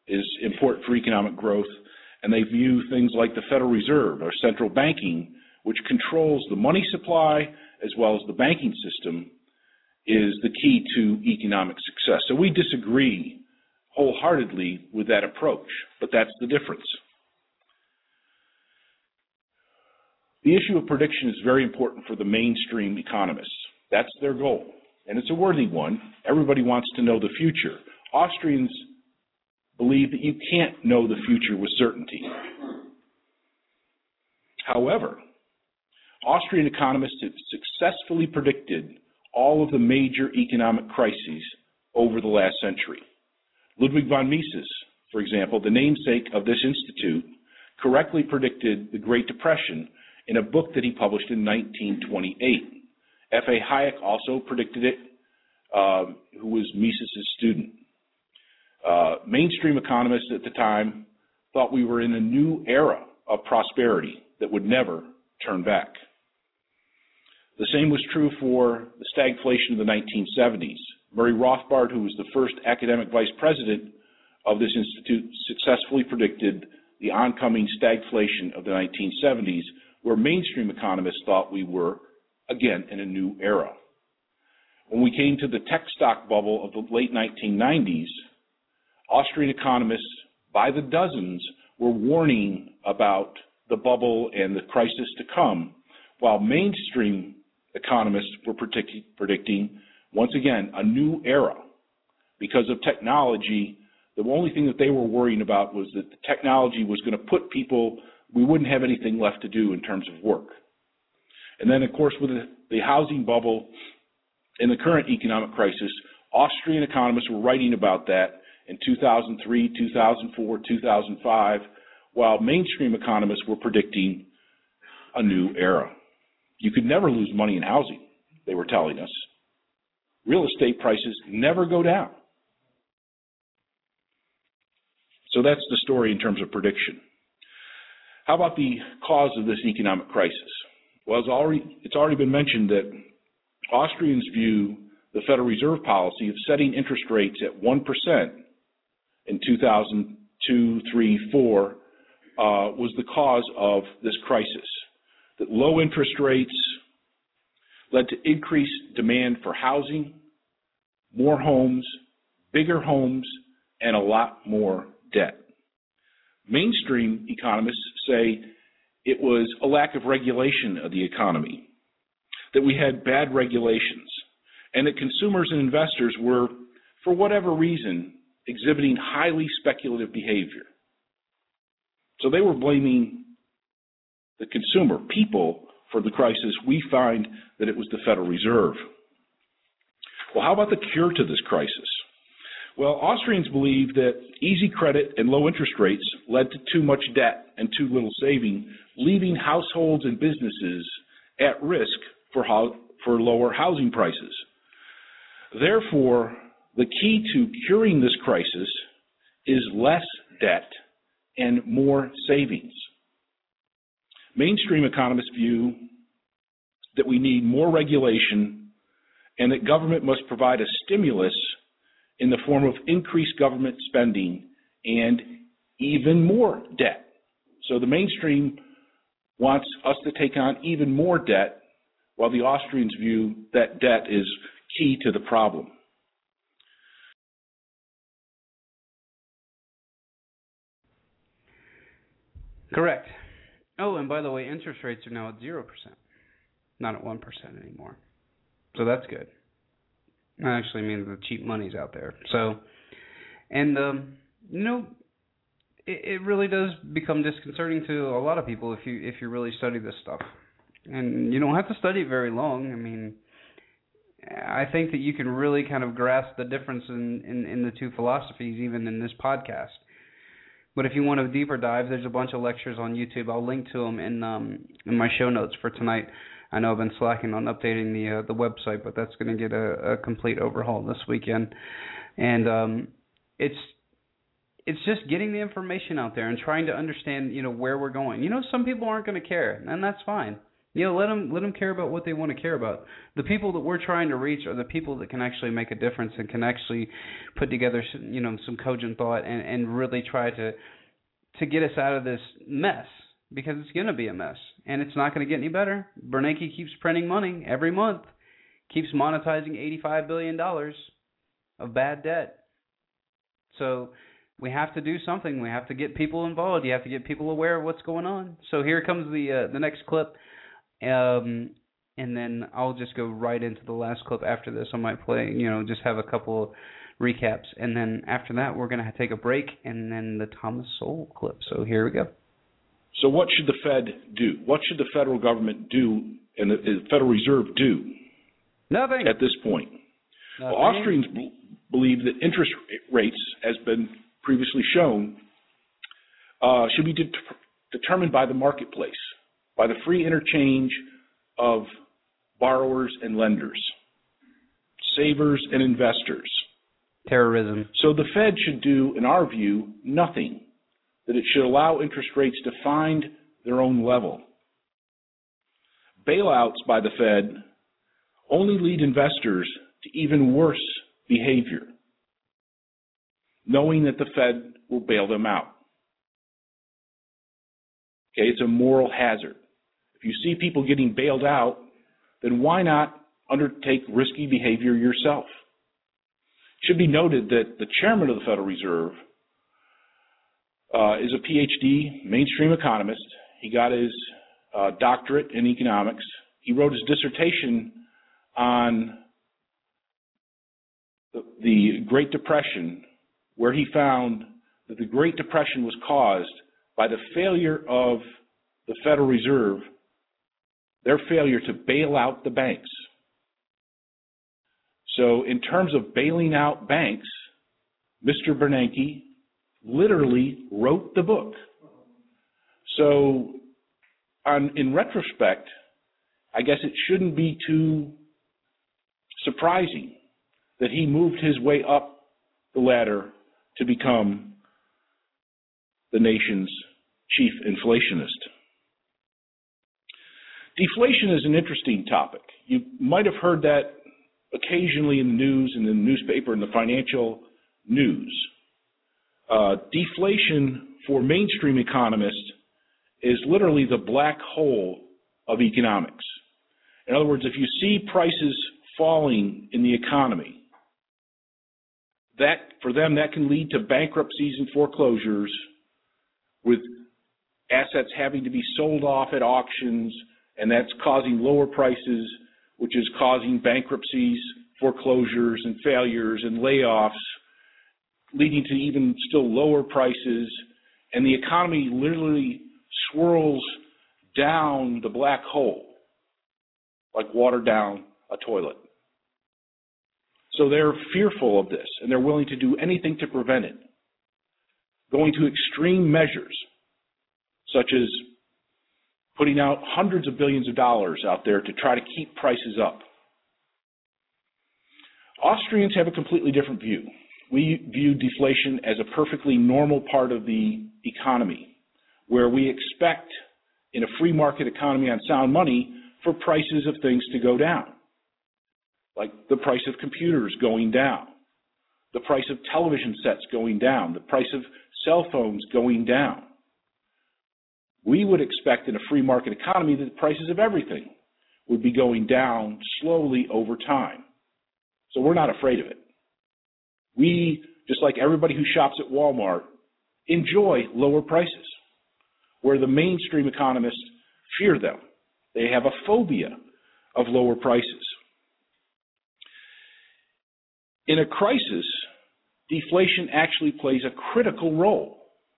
[SPEAKER 5] is important for economic growth, and they view things like the Federal Reserve or central banking, which controls the money supply as well as the banking system, is the key to economic success. So we disagree wholeheartedly with that approach, but that's the difference. The issue of prediction is very important for the mainstream economists. That's their goal, and it's a worthy one. Everybody wants to know the future. Austrians believe that you can't know the future with certainty. However, Austrian economists have successfully predicted all of the major economic crises over the last century. Ludwig von Mises, for example, the namesake of this institute, correctly predicted the Great Depression in a book that he published in 1928. F.A. Hayek also predicted it, who was Mises' student. Mainstream economists at the time thought we were in a new era of prosperity that would never turn back. The same was true for the stagflation of the 1970s. Murray Rothbard, who was the first academic vice president of this institute, successfully predicted the oncoming stagflation of the 1970s, where mainstream economists thought we were, again, in a new era. When we came to the tech stock bubble of the late 1990s, Austrian economists, by the dozens, were warning about the bubble and the crisis to come, while mainstream economists were predicting, once again, a new era. Because of technology, the only thing that they were worrying about was that the technology was going to put people, we wouldn't have anything left to do in terms of work. And then, of course, with the housing bubble and the current economic crisis, Austrian economists were writing about that in 2003, 2004, 2005, while mainstream economists were predicting a new era. You could never lose money in housing, they were telling us. Real estate prices never go down. So that's the story in terms of prediction. How about the cause of this economic crisis? Well, it's already been mentioned that Austrians view the Federal Reserve policy of setting interest rates at 1% in 2002, 3, 4 was the cause of this crisis. That low interest rates led to increased demand for housing, more homes, bigger homes, and a lot more debt. Mainstream economists say it was a lack of regulation of the economy, that we had bad regulations, and that consumers and investors were, for whatever reason, exhibiting highly speculative behavior. So they were blaming the consumer, people, for the crisis. We find that it was the Federal Reserve. Well, how about the cure to this crisis? Well, Austrians believe that easy credit and low interest rates led to too much debt and too little saving, leaving households and businesses at risk for lower housing prices. Therefore, the key to curing this crisis is less debt and more savings. Mainstream economists view that we need more regulation and that government must provide a stimulus in the form of increased government spending and even more debt. So the mainstream wants us to take on even more debt, while the Austrians view that debt is key to the problem.
[SPEAKER 3] Correct. Oh, and by the way, interest rates are now at 0%, not at 1% anymore. So that's good. That actually means the cheap money's out there. So, and, it really does become disconcerting to a lot of people if you really study this stuff. And you don't have to study it very long. I mean, I think that you can really kind of grasp the difference in the two philosophies, even in this podcast. But if you want a deeper dive, there's a bunch of lectures on YouTube. I'll link to them in my show notes for tonight. I know I've been slacking on updating the website, but that's going to get a complete overhaul this weekend. And it's just getting the information out there and trying to understand, where we're going. Some people aren't going to care, and that's fine. Let them care about what they want to care about. The people that we're trying to reach are the people that can actually make a difference and can actually put together some cogent thought and really try to get us out of this mess, because it's going to be a mess and it's not going to get any better. Bernanke keeps printing money every month, keeps monetizing $85 billion of bad debt. So we have to do something. We have to get people involved. You have to get people aware of what's going on. So here comes the next clip. And then I'll just go right into the last clip after this. I might play, just have a couple of recaps. And then after that, we're going to take a break, and then the Thomas Sowell clip. So here we go.
[SPEAKER 5] So what should the Fed do? What should the federal government do and the Federal Reserve do?
[SPEAKER 3] Nothing.
[SPEAKER 5] At this point.
[SPEAKER 3] Nothing.
[SPEAKER 5] Well, Austrians believe that interest rates, as been previously shown, should be determined by the marketplace, by the free interchange of borrowers and lenders, savers and investors.
[SPEAKER 3] Terrorism.
[SPEAKER 5] So the Fed should do, in our view, nothing. That it should allow interest rates to find their own level. Bailouts by the Fed only lead investors to even worse behavior, knowing that the Fed will bail them out. Okay, it's a moral hazard. If you see people getting bailed out, then why not undertake risky behavior yourself? It should be noted that the chairman of the Federal Reserve is a PhD, mainstream economist. He got his doctorate in economics. He wrote his dissertation on the Great Depression, where he found that the Great Depression was caused by the failure of the Federal Reserve, their failure to bail out the banks. So in terms of bailing out banks, Mr. Bernanke literally wrote the book. So in retrospect, I guess it shouldn't be too surprising that he moved his way up the ladder to become the nation's chief inflationist. Deflation is an interesting topic. You might have heard that occasionally in the news, in the newspaper, in the financial news. Deflation for mainstream economists is literally the black hole of economics. In other words, if you see prices falling in the economy, that for them that can lead to bankruptcies and foreclosures, with assets having to be sold off at auctions, and that's causing lower prices, which is causing bankruptcies, foreclosures, and failures and layoffs, leading to even still lower prices, and the economy literally swirls down the black hole like water down a toilet. So they're fearful of this, and they're willing to do anything to prevent it, going to extreme measures, such as putting out hundreds of billions of dollars out there to try to keep prices up. Austrians have a completely different view. We view deflation as a perfectly normal part of the economy, where we expect in a free market economy on sound money for prices of things to go down, like the price of computers going down, the price of television sets going down, the price of cell phones going down. We would expect in a free market economy that the prices of everything would be going down slowly over time. So we're not afraid of it. We, just like everybody who shops at Walmart, enjoy lower prices, where the mainstream economists fear them. They have a phobia of lower prices. In a crisis, deflation actually plays a critical role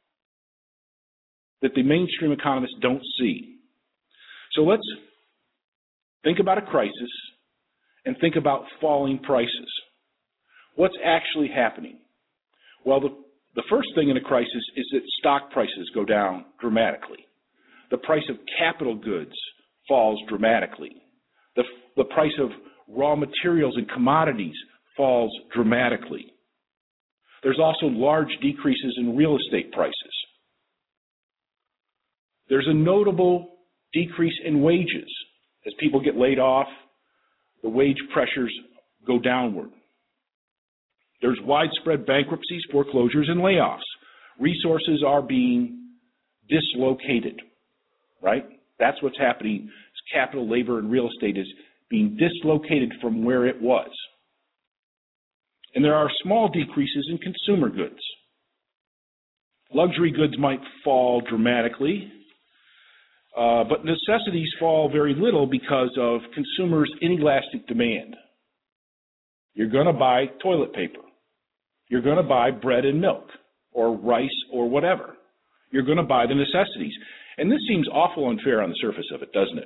[SPEAKER 5] that the mainstream economists don't see. So let's think about a crisis and think about falling prices. What's actually happening? Well, the first thing in a crisis is that stock prices go down dramatically. The price of capital goods falls dramatically. The price of raw materials and commodities falls dramatically. There's also large decreases in real estate prices. There's a notable decrease in wages. As people get laid off, the wage pressures go downward. There's widespread bankruptcies, foreclosures, and layoffs. Resources are being dislocated, right? That's what's happening. Capital, labor, and real estate is being dislocated from where it was. And there are small decreases in consumer goods. Luxury goods might fall dramatically, but necessities fall very little because of consumers' inelastic demand. You're going to buy toilet paper. You're going to buy bread and milk or rice or whatever. You're going to buy the necessities. And this seems awful unfair on the surface of it, doesn't it?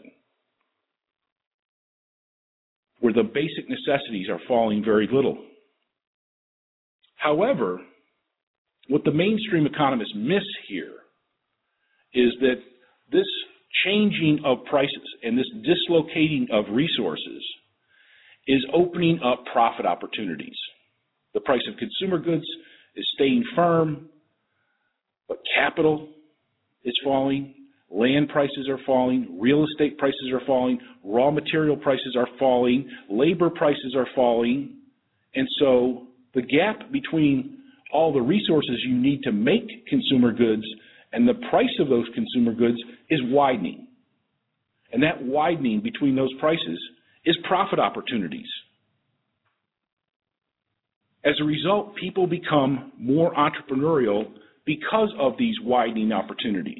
[SPEAKER 5] Where the basic necessities are falling very little. However, what the mainstream economists miss here is that this changing of prices and this dislocating of resources is opening up profit opportunities. The price of consumer goods is staying firm, but capital is falling, land prices are falling, real estate prices are falling, raw material prices are falling, labor prices are falling, and so the gap between all the resources you need to make consumer goods and the price of those consumer goods is widening. And that widening between those prices is profit opportunities. As a result, people become more entrepreneurial because of these widening opportunities.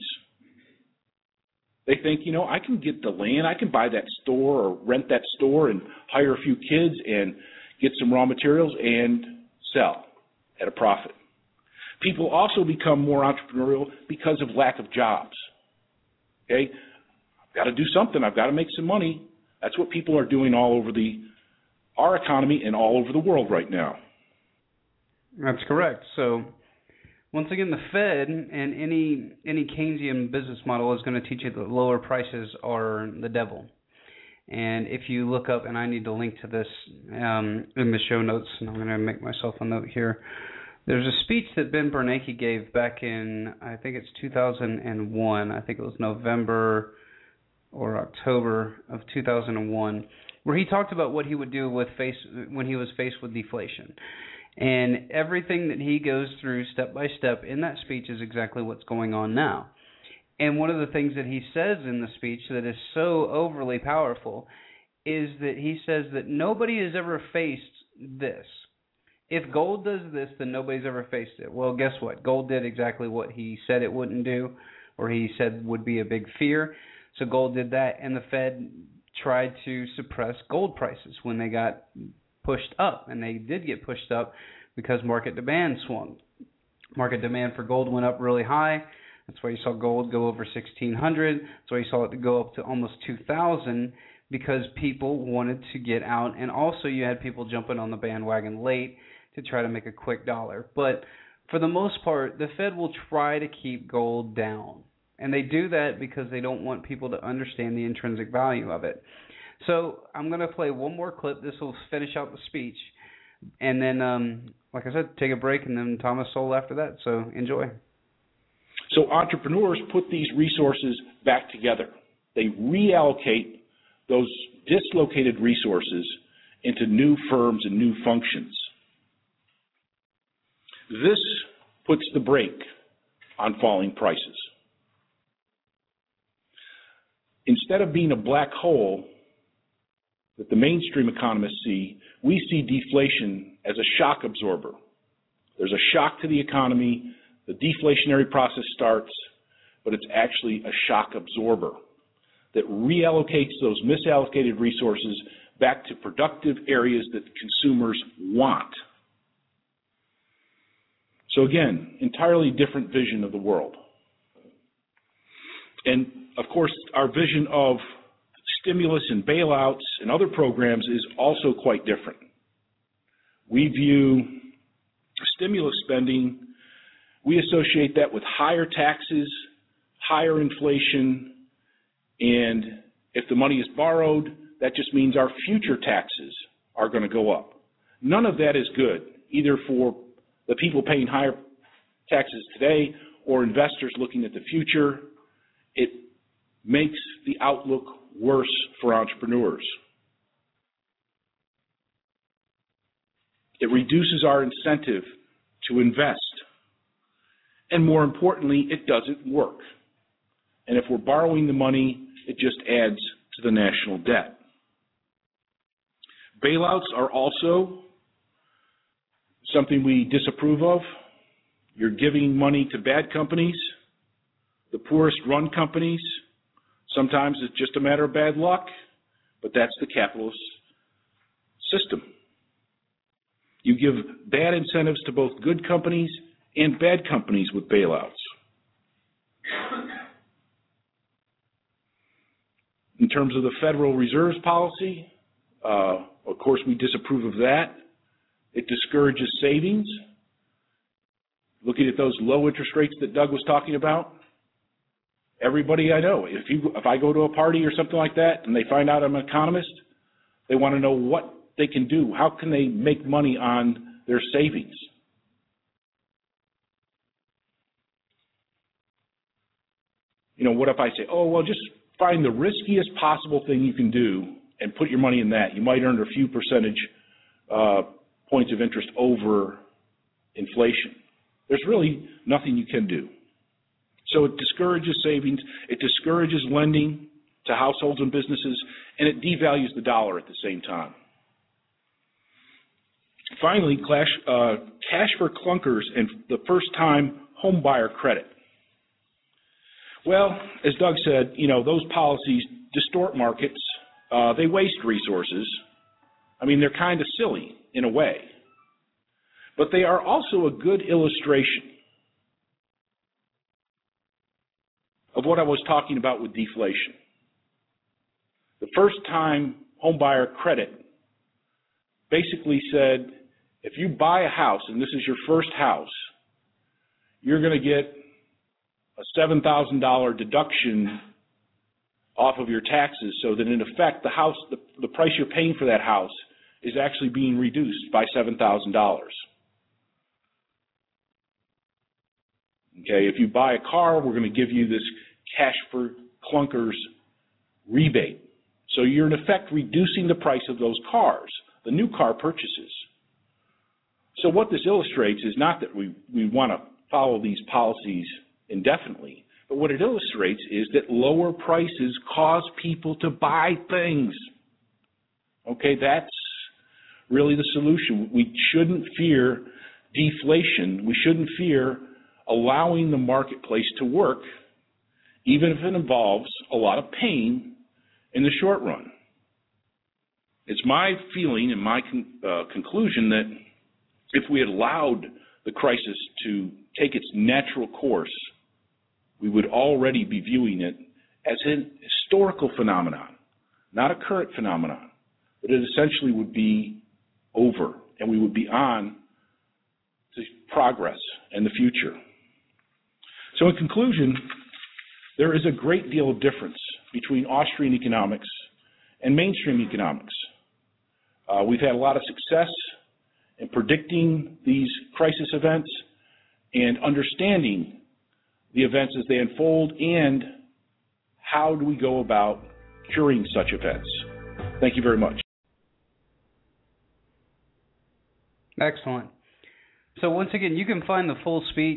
[SPEAKER 5] They think, I can get the land, I can buy that store or rent that store and hire a few kids and get some raw materials and sell at a profit. People also become more entrepreneurial because of lack of jobs. Okay? I've got to do something. I've got to make some money. That's what people are doing all over our economy and all over the world right now.
[SPEAKER 3] That's correct. So, once again, the Fed and any Keynesian business model is going to teach you that lower prices are the devil. And if you look up, and I need to link to this in the show notes, and I'm going to make myself a note here. There's a speech that Ben Bernanke gave back in, I think it's 2001. I think it was November or October of 2001, where he talked about what he would do when he was faced with deflation. And everything that he goes through step by step in that speech is exactly what's going on now. And one of the things that he says in the speech that is so overly powerful is that he says that nobody has ever faced this. If gold does this, then nobody's ever faced it. Well, guess what? Gold did exactly what he said it wouldn't do, or he said would be a big fear. So gold did that, and the Fed tried to suppress gold prices when they got pushed up, and they did get pushed up because market demand swung. Market demand for gold went up really high. That's why you saw gold go over 1,600. That's why you saw it go up to almost 2,000 because people wanted to get out, and also you had people jumping on the bandwagon late to try to make a quick dollar. But for the most part, the Fed will try to keep gold down, and they do that because they don't want people to understand the intrinsic value of it. So I'm going to play one more clip. This will finish out the speech. And then, like I said, take a break, and then Thomas Sowell after that. So enjoy.
[SPEAKER 5] So entrepreneurs put these resources back together. They reallocate those dislocated resources into new firms and new functions. This puts the brake on falling prices. Instead of being a black hole that the mainstream economists see, we see deflation as a shock absorber. There's a shock to the economy, the deflationary process starts, but it's actually a shock absorber that reallocates those misallocated resources back to productive areas that consumers want. So again, entirely different vision of the world. And of course, our vision of stimulus and bailouts and other programs is also quite different. We view stimulus spending, we associate that with higher taxes, higher inflation, and if the money is borrowed, that just means our future taxes are going to go up. None of that is good, either for the people paying higher taxes today or investors looking at the future. It makes the outlook worse for entrepreneurs. It reduces our incentive to invest. And more importantly, it doesn't work. And if we're borrowing the money, it just adds to the national debt. Bailouts are also something we disapprove of. You're giving money to bad companies, the poorest run companies. Sometimes it's just a matter of bad luck, but that's the capitalist system. You give bad incentives to both good companies and bad companies with bailouts. In terms of the Federal Reserve's policy, of course, we disapprove of that. It discourages savings. Looking at those low interest rates that Doug was talking about, everybody I know, if I go to a party or something like that and they find out I'm an economist, they want to know what they can do. How can they make money on their savings? You know, what if I say, oh, well, just find the riskiest possible thing you can do and put your money in that. You might earn a few percentage points of interest over inflation. There's really nothing you can do. So it discourages savings, it discourages lending to households and businesses, and it devalues the dollar at the same time. Finally, cash for clunkers and the first-time home buyer credit. Well, as Doug said, you know, those policies distort markets. They waste resources. I mean, they're kind of silly in a way. But they are also a good illustration of what I was talking about with deflation. The first-time home buyer credit basically said, if you buy a house, and this is your first house, you're going to get a $7,000 deduction off of your taxes, so that in effect the house, the price you're paying for that house is actually being reduced by $7,000. Okay, if you buy a car, we're going to give you this cash for clunkers rebate. So you're in effect reducing the price of those cars, the new car purchases. So what this illustrates is not that we want to follow these policies indefinitely, but what it illustrates is that lower prices cause people to buy things. Okay, that's really the solution. We shouldn't fear deflation. We shouldn't fear allowing the marketplace to work, even if it involves a lot of pain in the short run. It's my feeling and my conclusion that if we had allowed the crisis to take its natural course, we would already be viewing it as a historical phenomenon, not a current phenomenon, but it essentially would be over, and we would be on to progress and the future. So in conclusion, there is a great deal of difference between Austrian economics and mainstream economics. We've had a lot of success in predicting these crisis events and understanding the events as they unfold, and how do we go about curing such events. Thank you very much.
[SPEAKER 3] Excellent. So once again, you can find the full speech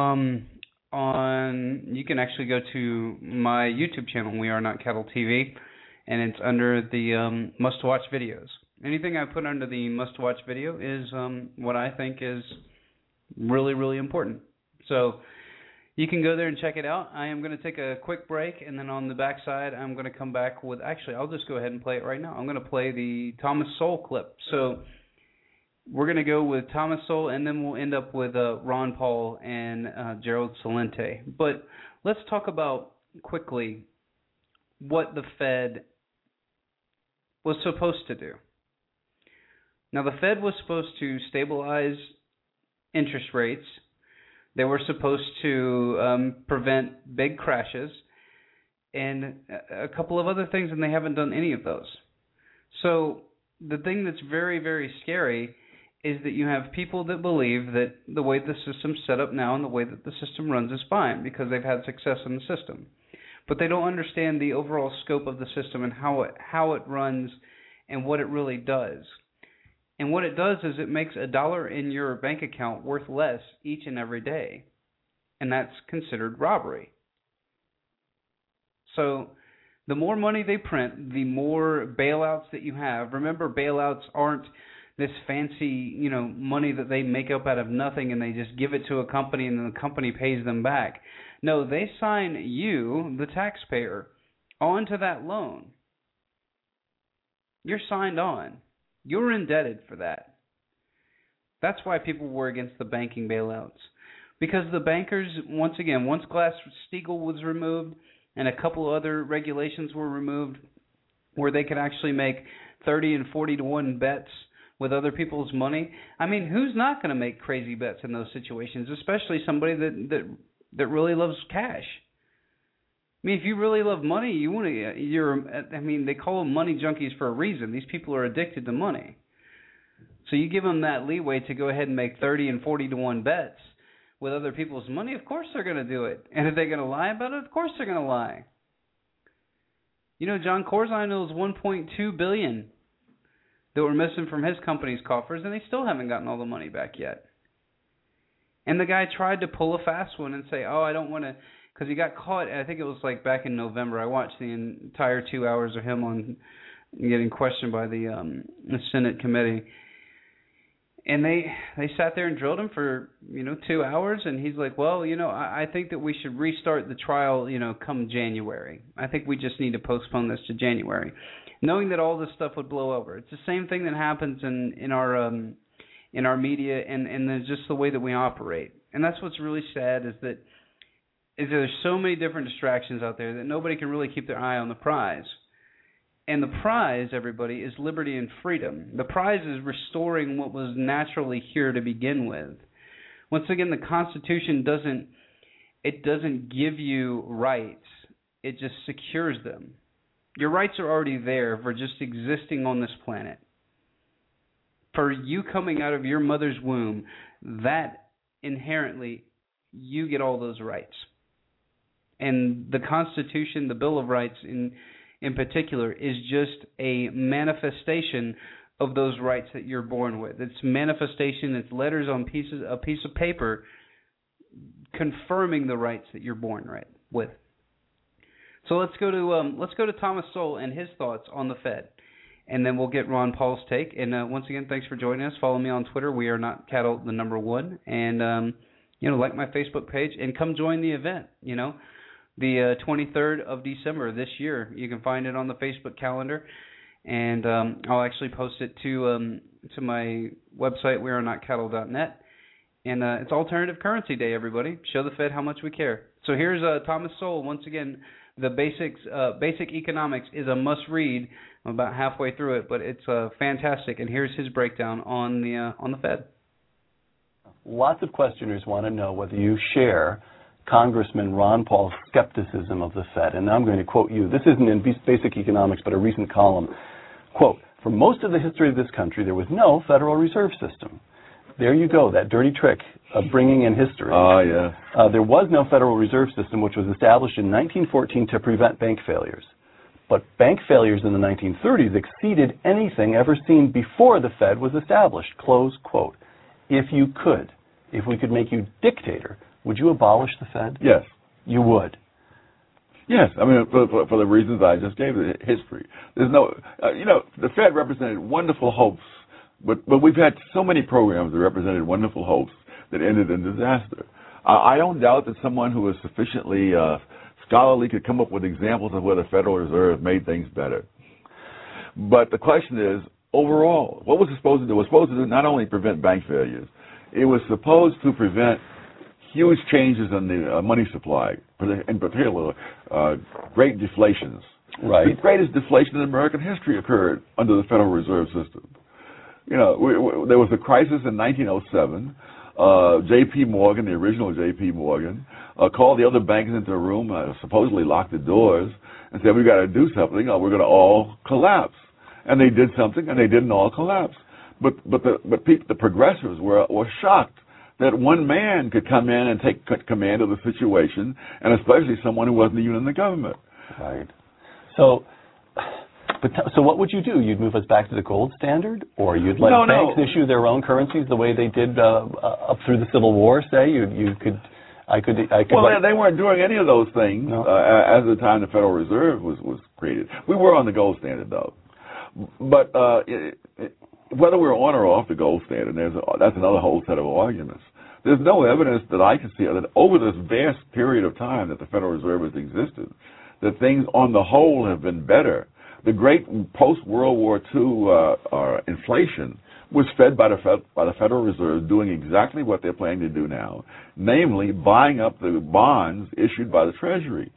[SPEAKER 3] you can actually go to my YouTube channel, We Are Not Cattle TV, and it's under the must-watch videos. Anything I put under the must-watch video is what I think is really, really important. So you can go there and check it out. I am going to take a quick break, and then on the backside, I'm going to come back with, actually, I'll just go ahead and play it right now. I'm going to play the Thomas Sowell clip. So we're going to go with Thomas Sowell, and then we'll end up with Ron Paul and Gerald Celente. But let's talk about quickly what the Fed was supposed to do. Now, the Fed was supposed to stabilize interest rates. They were supposed to prevent big crashes and a couple of other things, and they haven't done any of those. So the thing that's very, very scary is that you have people that believe that the way the system's set up now and the way that the system runs is fine because they've had success in the system. but they don't understand the overall scope of the system and how it runs and what it really does. And what it does is it makes $1 in your bank account worth less each and every day. And that's considered robbery. So the more money they print, the more bailouts that you have. Remember, bailouts aren't this fancy, money that they make up out of nothing and they just give it to a company and then the company pays them back. No, they sign you, the taxpayer, onto that loan. You're signed on. You're indebted for that. That's why people were against the banking bailouts. Because the bankers, once Glass-Steagall was removed and a couple other regulations were removed where they could actually make 30 and 40 to 1 bets with other people's money. I mean, who's not going to make crazy bets in those situations, especially somebody that really loves cash? I mean, if you really love money, they call them money junkies for a reason. These people are addicted to money. So you give them that leeway to go ahead and make 30 and 40 to 1 bets with other people's money, of course they're going to do it. And if they're going to lie about it, of course they're going to lie. John Corzine owes $1.2 billion that were missing from his company's coffers, and they still haven't gotten all the money back yet. And the guy tried to pull a fast one and say, I don't want to, because he got caught, I think it was like back in November. I watched the entire 2 hours of him on getting questioned by the Senate committee. And they sat there and drilled him for, 2 hours, and he's like, well, I think that we should restart the trial, come January. I think we just need to postpone this to January, knowing that all this stuff would blow over. It's the same thing that happens in our media and just the way that we operate. And that's what's really sad is there's so many different distractions out there that nobody can really keep their eye on the prize. And the prize, everybody, is liberty and freedom. The prize is restoring what was naturally here to begin with. Once again, the Constitution doesn't give you rights. It just secures them. Your rights are already there for just existing on this planet. For you coming out of your mother's womb, that inherently, you get all those rights. And the Constitution, the Bill of Rights in particular, is just a manifestation of those rights that you're born with. It's manifestation, it's letters on a piece of paper confirming the rights that you're born with. So let's go to Thomas Sowell and his thoughts on the Fed, and then we'll get Ron Paul's take. And once again, thanks for joining us. Follow me on Twitter. We are not cattle, the number 1, and like my Facebook page and come join the event. The 23rd of December this year. You can find it on the Facebook calendar, and I'll actually post it to my website, wearenotcattle.net. And it's Alternative Currency Day, everybody. Show the Fed how much we care. So here's Thomas Sowell once again. The Basic Economics is a must-read. I'm about halfway through it, but it's fantastic. And here's his breakdown on the Fed.
[SPEAKER 6] Lots of questioners want to know whether you share Congressman Ron Paul's skepticism of the Fed. And now I'm going to quote you. This isn't in Basic Economics, but a recent column. Quote, for most of the history of this country, there was no Federal Reserve System. There you go, that dirty trick of bringing in history.
[SPEAKER 7] Oh, yeah.
[SPEAKER 6] There was no Federal Reserve System, which was established in 1914 to prevent bank failures. But bank failures in the 1930s exceeded anything ever seen before the Fed was established. Close quote. If we could make you dictator, would you abolish the Fed?
[SPEAKER 7] Yes.
[SPEAKER 6] You would?
[SPEAKER 7] Yes. I mean, for the reasons I just gave, the history. There's no, the Fed represented wonderful hopes, but we've had so many programs that represented wonderful hopes that ended in disaster. I don't doubt that someone who is sufficiently scholarly could come up with examples of where the Federal Reserve made things better. But the question is, overall, what was it supposed to do? It was supposed to not only prevent bank failures, it was supposed to prevent huge changes in the money supply, in particular, great deflations.
[SPEAKER 6] Right.
[SPEAKER 7] The greatest deflation in American history occurred under the Federal Reserve System. There was a crisis in 1907. J.P. Morgan, the original J.P. Morgan, called the other bankers into a room, supposedly locked the doors, and said, we've got to do something or we're going to all collapse. And they did something, and they didn't all collapse. But the progressives were shocked that one man could come in and take command of the situation, and especially someone who wasn't even in the government.
[SPEAKER 6] Right. So what would you do? You'd move us back to the gold standard, or you'd let banks issue their own currencies the way they did up through the Civil War? Say you could. I could.
[SPEAKER 7] Well, they weren't doing any of those things at the time the Federal Reserve was created. We were on the gold standard, though. But whether we're on or off the gold standard, that's another whole set of arguments. There's no evidence that I can see that over this vast period of time that the Federal Reserve has existed, that things on the whole have been better. The great post-World War II inflation was fed by the Federal Reserve doing exactly what they're planning to do now, namely buying up the bonds issued by the Treasury.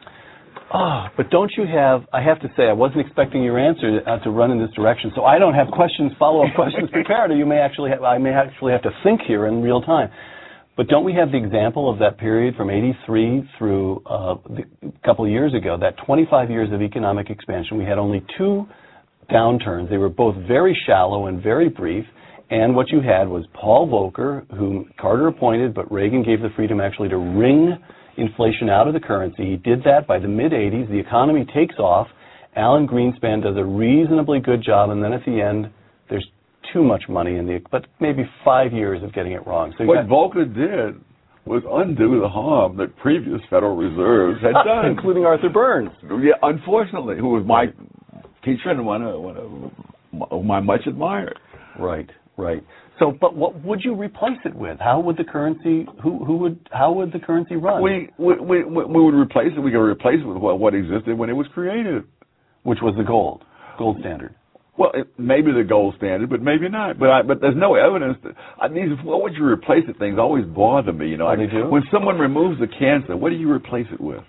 [SPEAKER 6] But don't you have, I have to say, I wasn't expecting your answer to run in this direction, so I don't have follow-up questions prepared, or I may actually have to think here in real time. But don't we have the example of that period from 83 through a couple of years ago, that 25 years of economic expansion? We had only two downturns. They were both very shallow and very brief, and what you had was Paul Volcker, whom Carter appointed, but Reagan gave the freedom actually to wring inflation out of the currency. He did that by the mid-'80s. The economy takes off. Alan Greenspan does a reasonably good job, and then at the end, there's too much money but maybe 5 years of getting it wrong. So
[SPEAKER 7] what Volcker did was undo the harm that previous Federal Reserves had done,
[SPEAKER 6] including Arthur Burns.
[SPEAKER 7] Yeah, unfortunately, who was my teacher and one whom I much admired.
[SPEAKER 6] Right. So, but what would you replace it with? How would the currency? How would the currency run?
[SPEAKER 7] We would replace it. We could replace it with what existed when it was created,
[SPEAKER 6] which was the gold standard.
[SPEAKER 7] Well, maybe the gold standard, but maybe not. But there's no evidence that what would you replace it? Things always bother me.
[SPEAKER 6] They do?
[SPEAKER 7] When someone removes the cancer, what do you replace it with?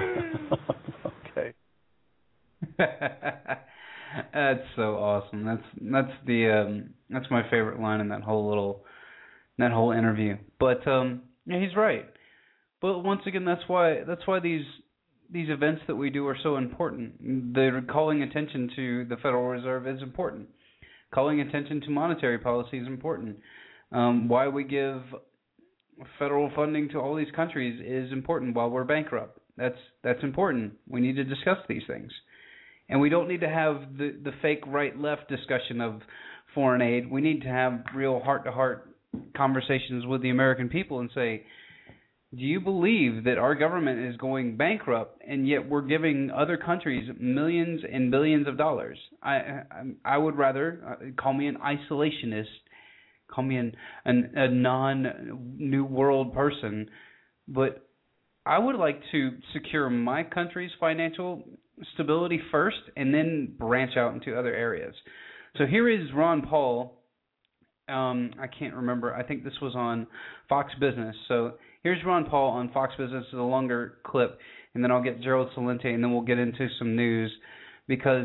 [SPEAKER 6] Okay.
[SPEAKER 3] That's so awesome. That's my favorite line in that whole interview. But yeah, he's right. But once again, that's why these events that we do are so important. The calling attention to the Federal Reserve is important. Calling attention to monetary policy is important. Why we give federal funding to all these countries is important while we're bankrupt. That's important. We need to discuss these things. And we don't need to have the fake right-left discussion of foreign aid. We need to have real heart-to-heart conversations with the American people and say, do you believe that our government is going bankrupt and yet we're giving other countries millions and billions of dollars? I would rather, call me an isolationist, call me a non-New World person, but I would like to secure my country's financial stability first and then branch out into other areas. So here is Ron Paul. I can't remember. I think this was on Fox Business. So here's Ron Paul on Fox Business. It's a longer clip, and then I'll get Gerald Celente, and then we'll get into some news because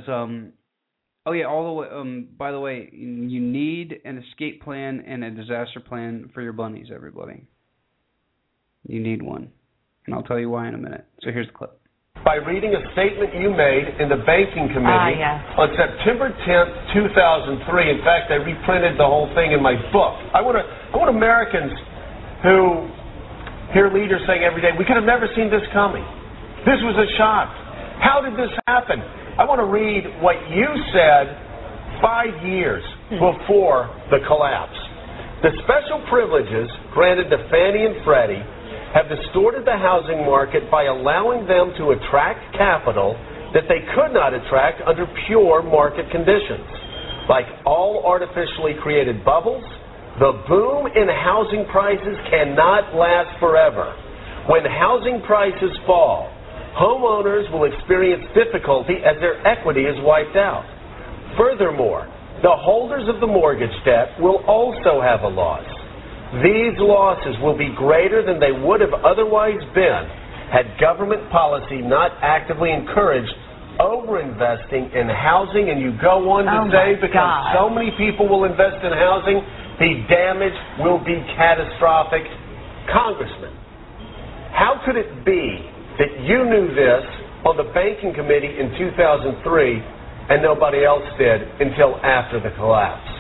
[SPEAKER 3] by the way, you need an escape plan and a disaster plan for your bunnies, everybody. You need one. And I'll tell you why in a minute. So here's the clip.
[SPEAKER 8] By reading a statement you made in the Banking Committee on September 10th, 2003. In fact, I reprinted the whole thing in my book. I want Americans who hear leaders saying every day, we could have never seen this coming. This was a shock. How did this happen? I want to read what you said 5 years before the collapse. The special privileges granted to Fannie and Freddie have distorted the housing market by allowing them to attract capital that they could not attract under pure market conditions. Like all artificially created bubbles, the boom in housing prices cannot last forever. When housing prices fall, homeowners will experience difficulty as their equity is wiped out. Furthermore, the holders of the mortgage debt will also have a loss. These losses will be greater than they would have otherwise been had government policy not actively encouraged overinvesting in housing. And you go on to say because so many people will invest in housing, the damage will be catastrophic. Congressman, how could it be that you knew this on the Banking Committee in 2003 and nobody else did until after the collapse?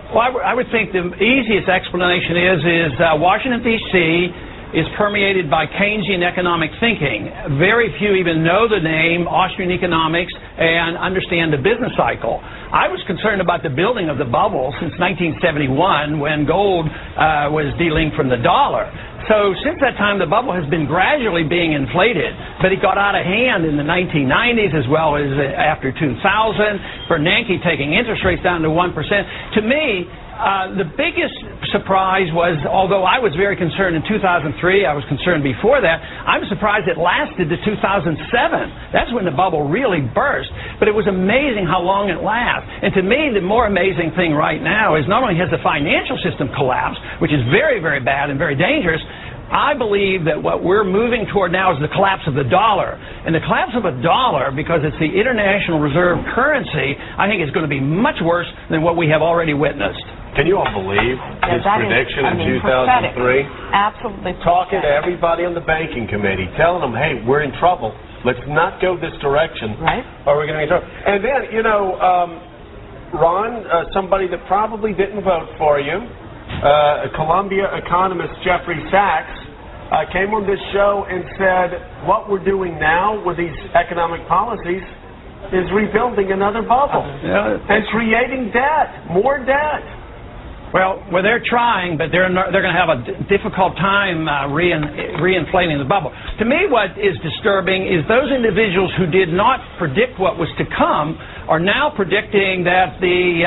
[SPEAKER 9] Well, I would think the easiest explanation is Washington, D.C., is permeated by Keynesian economic thinking. Very few even know the name Austrian economics and understand the business cycle. I was concerned about the building of the bubble since 1971 when gold was delinked from the dollar. So since that time, the bubble has been gradually being inflated, but it got out of hand in the 1990s as well as after 2000. Bernanke taking interest rates down to 1%. To me, the biggest surprise was, although I was very concerned in 2003, I was concerned before that, I'm surprised it lasted to 2007. That's when the bubble really burst. But it was amazing how long it lasted. And to me, the more amazing thing right now is not only has the financial system collapsed, which is very, very bad and very dangerous, I believe that what we're moving toward now is the collapse of the dollar. And the collapse of a dollar, because it's the international reserve currency, I think is going to be much worse than what we have already witnessed.
[SPEAKER 8] Can you all believe his prediction in 2003?
[SPEAKER 10] Prophetic. Absolutely.
[SPEAKER 8] Talking to everybody on the banking committee, telling them, hey, we're in trouble. Let's not go this direction.
[SPEAKER 10] Right.
[SPEAKER 8] Or we're going to be in trouble. And then, Ron, somebody that probably didn't vote for you, Columbia economist Jeffrey Sachs, came on this show and said, what we're doing now with these economic policies is rebuilding another bubble and creating debt, more debt.
[SPEAKER 9] Well, they're trying, but they're going to have a difficult time reinflating the bubble. To me, what is disturbing is those individuals who did not predict what was to come are now predicting that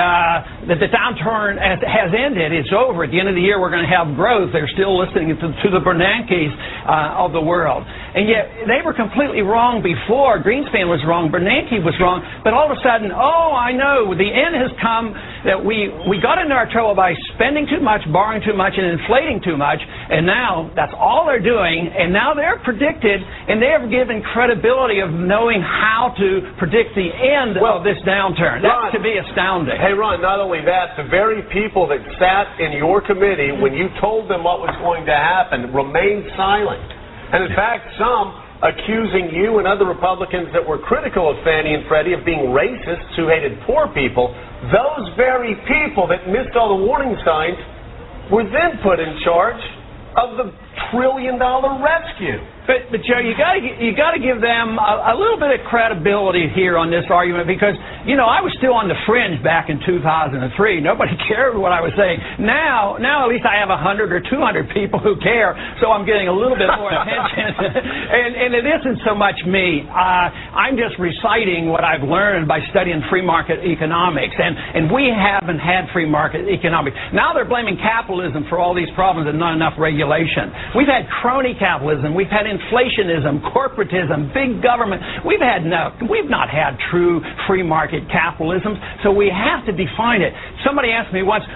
[SPEAKER 9] the downturn has ended. It's over. At the end of the year, we're going to have growth. They're still listening to the Bernankes of the world. And yet, they were completely wrong before. Greenspan was wrong. Bernanke was wrong. But all of a sudden, I know, the end has come, that we got into our trouble by spending too much, borrowing too much, and inflating too much. And now, that's all they're doing. And now they're predicted, and they have given credibility of knowing how to predict the end of this downturn. That's to be astounding.
[SPEAKER 8] Hey, Ron, not only that, the very people that sat in your committee when you told them what was going to happen remained silent. And in fact, some accusing you and other Republicans that were critical of Fannie and Freddie of being racists who hated poor people, those very people that missed all the warning signs were then put in charge of the trillion-dollar rescue.
[SPEAKER 9] But Joe, you got to give them a little bit of credibility here on this argument because, I was still on the fringe back in 2003. Nobody cared what I was saying. Now at least I have 100 or 200 people who care, so I'm getting a little bit more attention. and it isn't so much me. I'm just reciting what I've learned by studying free market economics, and we haven't had free market economics. Now they're blaming capitalism for all these problems and not enough regulation. We've had crony capitalism. We've had inflationism, corporatism, big government. We've not had true free market capitalism, so we have to define it. Somebody asked me once,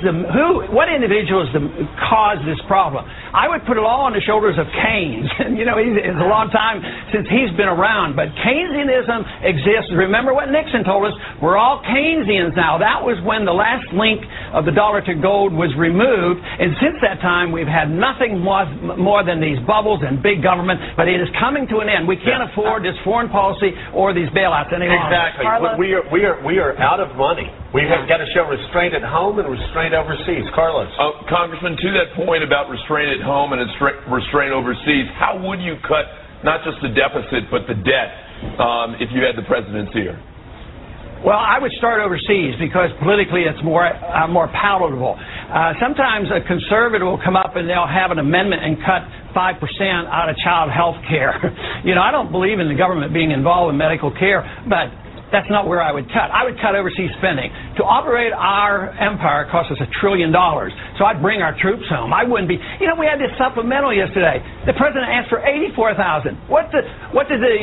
[SPEAKER 9] what individual has caused this problem? I would put it all on the shoulders of Keynes. And, it's a long time since he's been around, but Keynesianism exists. Remember what Nixon told us? We're all Keynesians now. That was when the last link of the dollar to gold was removed, and since that time we've had nothing more than these bubbles and big government, but it is coming to an end. We can't afford this foreign policy or these bailouts any longer.
[SPEAKER 8] Exactly. We are out of money. We've got to show restraint at home and restraint overseas. Carlos.
[SPEAKER 11] Congressman, to that point about restraint at home and restraint overseas, how would you cut not just the deficit but the debt if you had the presidency here?
[SPEAKER 9] Well, I would start overseas because politically it's more palatable. Sometimes a conservative will come up and they'll have an amendment and cut 5% out of child health care. I don't believe in the government being involved in medical care, but that's not where I would cut. I would cut overseas spending. To operate our empire costs us $1 trillion. So I'd bring our troops home. I wouldn't be. We had this supplemental yesterday. The president asked for $84,000. What did the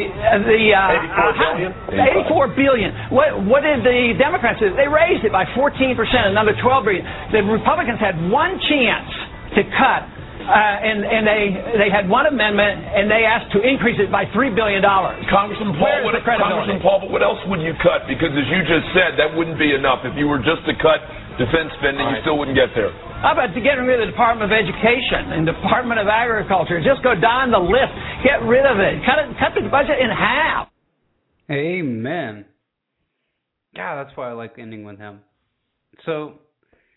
[SPEAKER 8] 84 billion?
[SPEAKER 9] What did the Democrats do? They raised it by 14%, another $12 billion. The Republicans had one chance to cut. And they had one amendment, and they asked to increase it by $3 billion.
[SPEAKER 11] Congressman Paul, but what else would you cut? Because as you just said, that wouldn't be enough. If you were just to cut defense spending, you still wouldn't get there.
[SPEAKER 9] How about getting rid of the Department of Education and Department of Agriculture? Just go down the list. Get rid of it. Cut the budget in half.
[SPEAKER 3] Amen. God, that's why I like ending with him. So,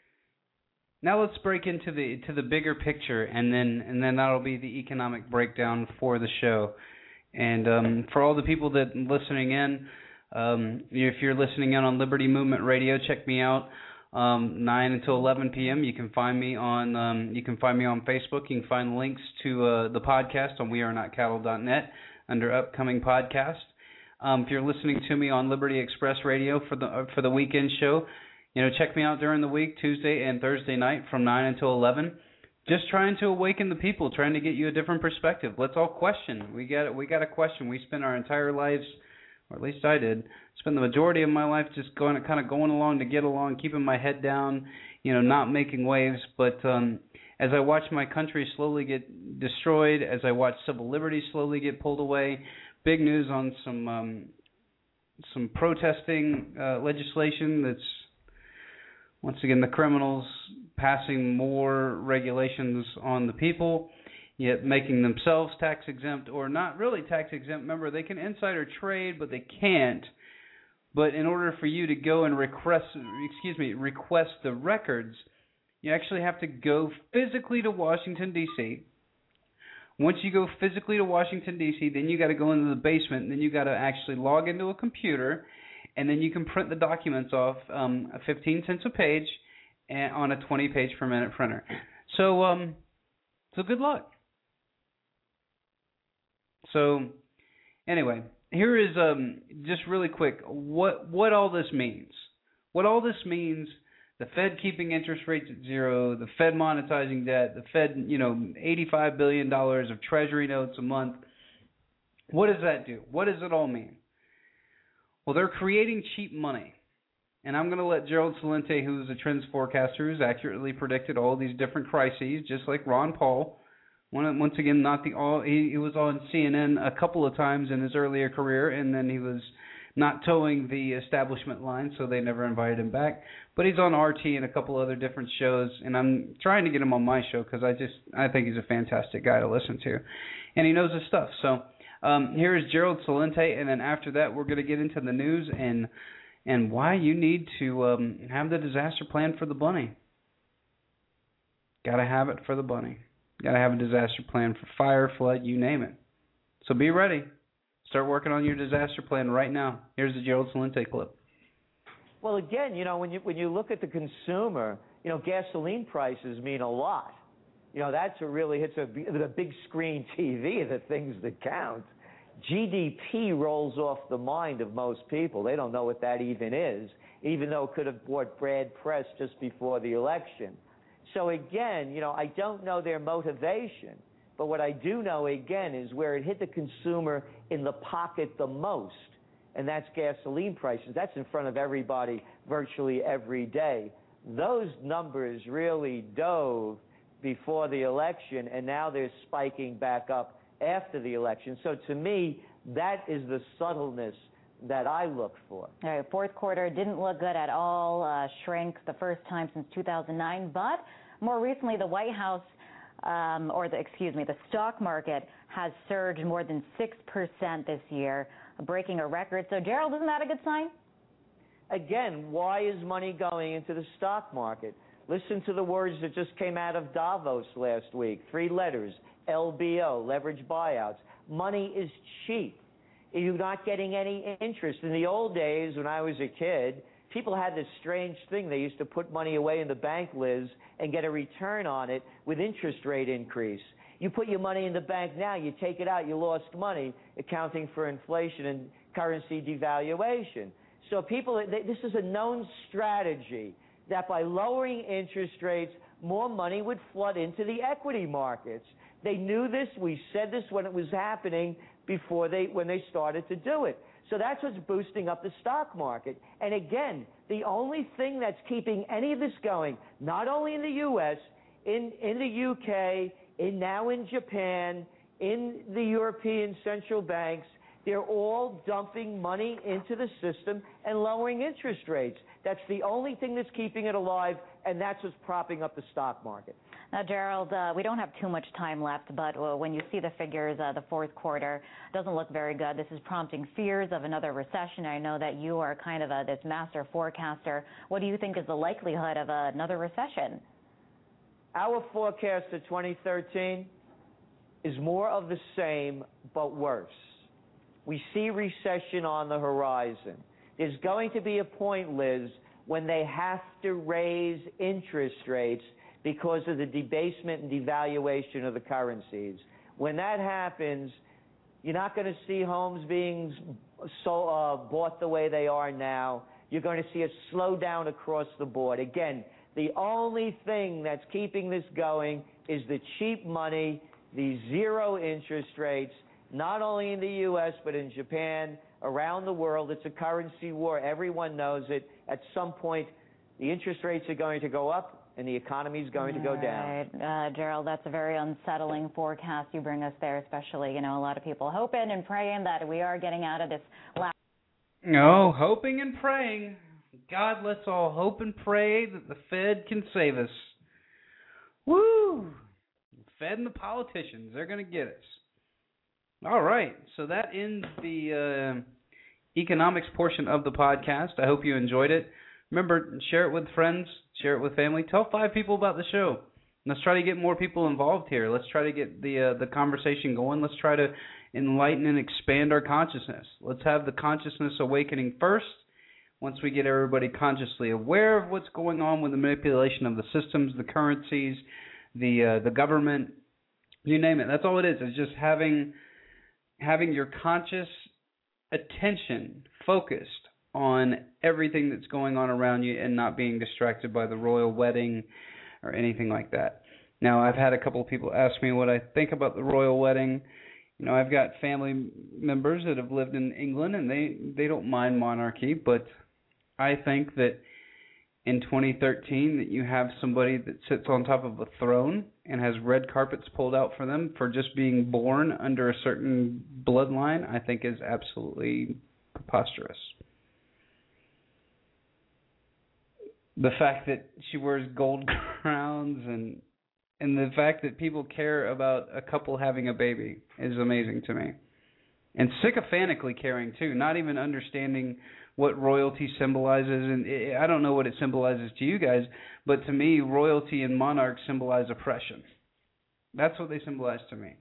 [SPEAKER 3] Now let's break into the bigger picture, and then that'll be the economic breakdown for the show. And for all the people that are listening in, if you're listening in on Liberty Movement Radio, check me out 9 until 11 p.m. You can find me on Facebook. You can find links to the podcast on wearenotcattle.net under upcoming podcast. If you're listening to me on Liberty Express Radio for the weekend show, check me out during the week, Tuesday and Thursday night from 9 until 11. Just trying to awaken the people, trying to get you a different perspective. Let's all question. We got a question. We spend our entire lives, or at least I did, spend the majority of my life just going along to get along, keeping my head down, not making waves. But as I watch my country slowly get destroyed, as I watch civil liberties slowly get pulled away, big news on some protesting legislation that's, once again, the criminals passing more regulations on the people, yet making themselves tax exempt, or not really tax exempt. Remember, they can insider trade, but they can't. But in order for you to go and request the records, you actually have to go physically to Washington, D.C. Once you go physically to Washington, D.C., then you got to go into the basement, and then you got to actually log into a computer, and then you can print the documents off 15 cents a page and on a 20-page per minute printer. So good luck. So anyway, here is just really quick what all this means. What all this means: the Fed keeping interest rates at zero, the Fed monetizing debt, the Fed, $85 billion of Treasury notes a month. What does that do? What does it all mean? Well, they're creating cheap money. And I'm going to let Gerald Celente, who's a trends forecaster, who's accurately predicted all these different crises, just like Ron Paul. Once again, he was on CNN a couple of times in his earlier career, and then he was not towing the establishment line, so they never invited him back. But he's on RT and a couple other different shows, and I'm trying to get him on my show because I think he's a fantastic guy to listen to, and he knows his stuff. So here is Gerald Celente, and then after that, we're going to get into the news and why you need to have the disaster plan for the bunny. Got to have it for the bunny. Got to have a disaster plan for fire, flood, you name it. So be ready. Start working on your disaster plan right now. Here's the Gerald Celente clip.
[SPEAKER 12] Well, again, when you look at the consumer, gasoline prices mean a lot. That's the big screen TV are the things that count. GDP rolls off the mind of most people. They don't know what that even is, even though it could have brought bad press just before the election. So again, I don't know their motivation, but what I do know, again, is where it hit the consumer in the pocket the most, and that's gasoline prices. That's in front of everybody virtually every day. Those numbers really dove before the election, and now they're spiking back up after the election. So to me, that is the subtleness that I look for.
[SPEAKER 13] All right, fourth quarter didn't look good at all, shrank the first time since 2009, but more recently the White House, the stock market has surged more than 6% this year, breaking a record. So Gerald, isn't that a good sign?
[SPEAKER 12] Again, why is money going into the stock market? Listen to the words that just came out of Davos last week. 3 letters. LBO, leverage buyouts. Money is cheap. You're not getting any interest. In the old days, when I was a kid, people had this strange thing. They used to put money away in the bank, Liz, and get a return on it with interest rate increase. You put your money in the bank now, you take it out, you lost money, accounting for inflation and currency devaluation. So this is a known strategy that by lowering interest rates, more money would flood into the equity markets. They knew this. We said this when it was happening when they started to do it. So that's what's boosting up the stock market. And again, the only thing that's keeping any of this going, not only in the U.S., in the UK, now in Japan, in the European central banks, they're all dumping money into the system and lowering interest rates. That's the only thing that's keeping it alive, and that's what's propping up the stock market.
[SPEAKER 13] Now, Gerald, we don't have too much time left, but when you see the figures, the fourth quarter doesn't look very good. This is prompting fears of another recession. I know that you are kind of this master forecaster. What do you think is the likelihood of another recession?
[SPEAKER 12] Our forecast for 2013 is more of the same, but worse. We see recession on the horizon. There's going to be a point, Liz, when they have to raise interest rates because of the debasement and devaluation of the currencies. When that happens, you're not going to see homes being bought the way they are now. You're going to see a slowdown across the board. Again, the only thing that's keeping this going is the cheap money, the zero interest rates, not only in the U.S. but in Japan, around the world. It's a currency war. Everyone knows it. At some point, the interest rates are going to go up and the economy is going to go down.
[SPEAKER 13] Right. Gerald, that's a very unsettling forecast you bring us there, especially, a lot of people hoping and praying that we are getting out of this.
[SPEAKER 3] No, hoping and praying. God, let's all hope and pray that the Fed can save us. Woo! The Fed and the politicians, they're going to get us. All right, so that ends the economics portion of the podcast. I hope you enjoyed it. Remember, share it with friends, share it with family. Tell 5 people about the show. Let's try to get more people involved here. Let's try to get the conversation going. Let's try to enlighten and expand our consciousness. Let's have the consciousness awakening first. Once we get everybody consciously aware of what's going on with the manipulation of the systems, the currencies, the government, you name it. That's all it is. It's just having your conscious attention focused on everything that's going on around you and not being distracted by the royal wedding or anything like that. Now, I've had a couple of people ask me what I think about the royal wedding. I've got family members that have lived in England, and they don't mind monarchy, but I think that in 2013 that you have somebody that sits on top of a throne and has red carpets pulled out for them for just being born under a certain bloodline, I think is absolutely preposterous. The fact that she wears gold crowns and the fact that people care about a couple having a baby is amazing to me. And sycophantically caring, too, not even understanding what royalty symbolizes. And I don't know what it symbolizes to you guys, but to me, royalty and monarchs symbolize oppression. That's what they symbolize to me.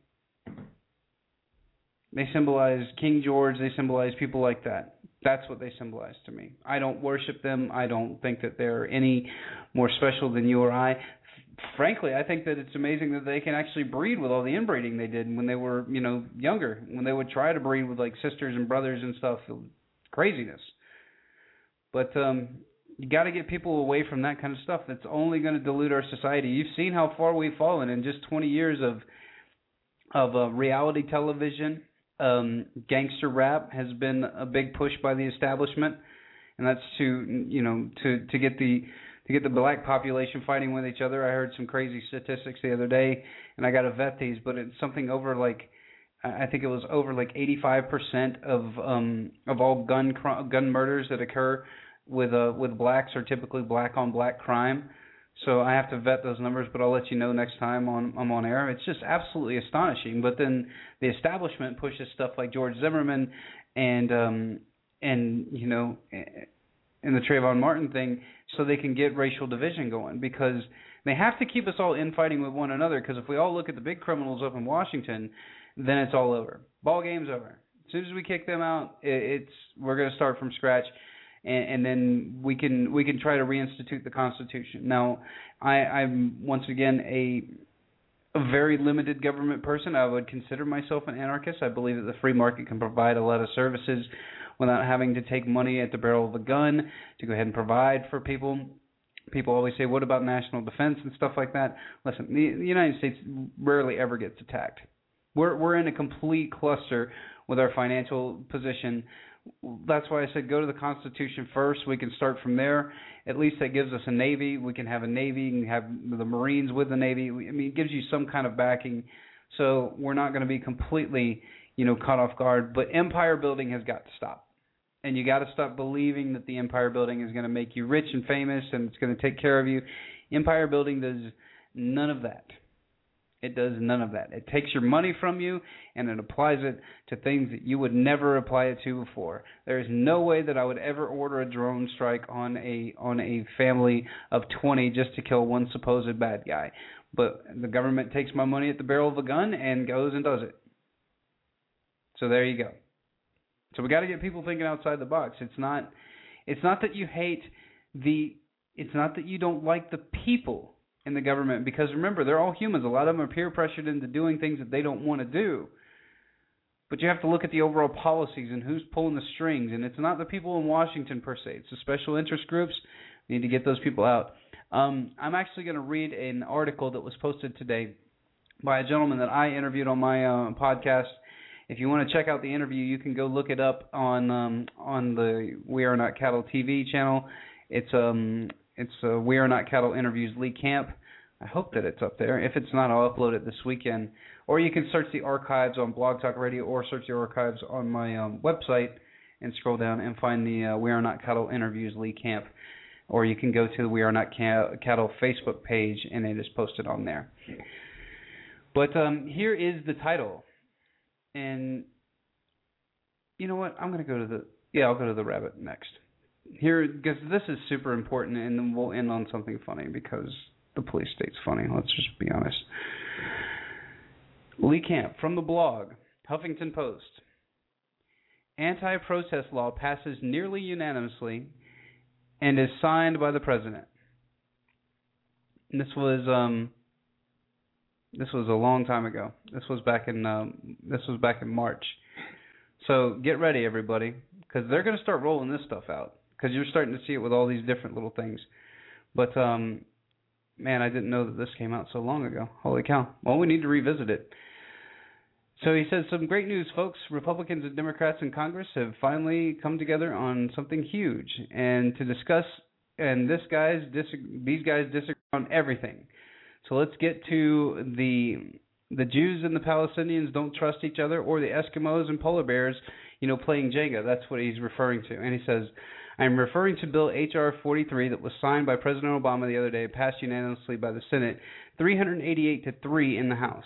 [SPEAKER 3] They symbolize King George. They symbolize people like that. That's what they symbolize to me. I don't worship them. I don't think that they're any more special than you or I. Frankly, I think that it's amazing that they can actually breed with all the inbreeding they did when they were, younger. When they would try to breed with like sisters and brothers and stuff, craziness. But you got to get people away from that kind of stuff. That's only going to dilute our society. You've seen how far we've fallen in just 20 years of reality television. Gangster rap has been a big push by the establishment, and that's to get the black population fighting with each other. I heard some crazy statistics the other day, and I got to vet these, but it's something over I think it was over 85% of all gun murders that occur with blacks are typically black on black crime. So I have to vet those numbers, but I'll let you know next time I'm on air. It's just absolutely astonishing. But then the establishment pushes stuff like George Zimmerman and the Trayvon Martin thing so they can get racial division going, because they have to keep us all infighting with one another, because if we all look at the big criminals up in Washington, then it's all over. Ball game's over. As soon as we kick them out, we're going to start from scratch. And then we can try to reinstitute the Constitution. Now, I'm once again a very limited government person. I would consider myself an anarchist. I believe that the free market can provide a lot of services without having to take money at the barrel of a gun to go ahead and provide for people. People always say, what about national defense and stuff like that? Listen, the United States rarely ever gets attacked. We're in a complete cluster with our financial position. That's why I said go to the Constitution first. We can start from there. At least that gives us a Navy. We can have a Navy and have the Marines with the Navy. It gives you some kind of backing. So we're not going to be completely, caught off guard. But empire building has got to stop. And you got to stop believing that the empire building is going to make you rich and famous and it's going to take care of you. Empire building does none of that. It does none of that. It takes your money from you and it applies it to things that you would never apply it to before. There is no way that I would ever order a drone strike on a family of 20 just to kill one supposed bad guy. But the government takes my money at the barrel of a gun and goes and does it. So there you go. So we got to get people thinking outside the box. It's not that you hate it's not that you don't like the people in the government, because remember, they're all humans. A lot of them are peer pressured into doing things that they don't want to do. But you have to look at the overall policies and who's pulling the strings, and it's not the people in Washington per se. It's the special interest groups. We need to get those people out. I'm actually going to read an article that was posted today by a gentleman that I interviewed on my podcast. If you want to check out the interview, you can go look it up on the We Are Not Cattle TV channel. It's We Are Not Cattle interviews Lee Camp. I hope that it's up there. If it's not, I'll upload it this weekend. Or you can search the archives on Blog Talk Radio, or search the archives on my website and scroll down and find the We Are Not Cattle interviews Lee Camp. Or you can go to the We Are Not Cattle Facebook page, and it is posted on there. But here is the title. And you know what? I'm going to go to I'll go to the rabbit next. Here, because this is super important, and then we'll end on something funny, because the police state's funny. Let's just be honest. Lee Camp from the blog, Huffington Post. Anti-protest law passes nearly unanimously and is signed by the president. And this was a long time ago. This was back in March. So get ready, everybody, because they're going to start rolling this stuff out. Because you're starting to see it with all these different little things. But man, I didn't know that this came out so long ago. Holy cow! Well, we need to revisit it. So he says, some great news, folks. Republicans and Democrats in Congress have finally come together on something huge, and to discuss. And these guys disagree on everything. So let's get to the Jews and the Palestinians don't trust each other, or the Eskimos and polar bears, playing Jenga. That's what he's referring to. And he says, I'm referring to Bill H.R. 43 that was signed by President Obama the other day, passed unanimously by the Senate, 388-3 in the House.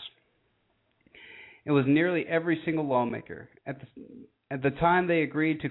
[SPEAKER 3] It was nearly every single lawmaker. At the time they agreed to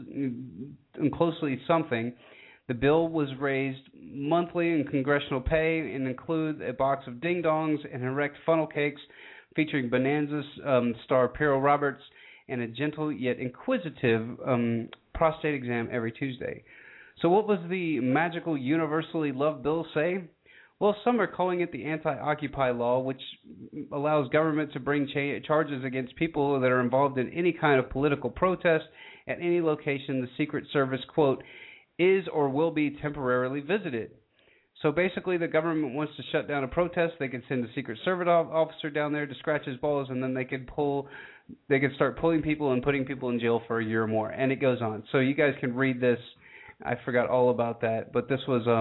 [SPEAKER 3] closely something, the bill was raised monthly in congressional pay and include a box of ding-dongs and erect funnel cakes featuring Bonanza star Pearl Roberts and a gentle yet inquisitive prostate exam every Tuesday. So what was the magical universally loved bill say? Well, some are calling it the anti-Occupy law, which allows government to bring charges against people that are involved in any kind of political protest at any location the Secret Service, quote, is or will be temporarily visited. So basically the government wants to shut down a protest. They can send a Secret Service officer down there to scratch his balls, and then they could start pulling people and putting people in jail for a year or more. And it goes on. So you guys can read this. I forgot all about that. But this was,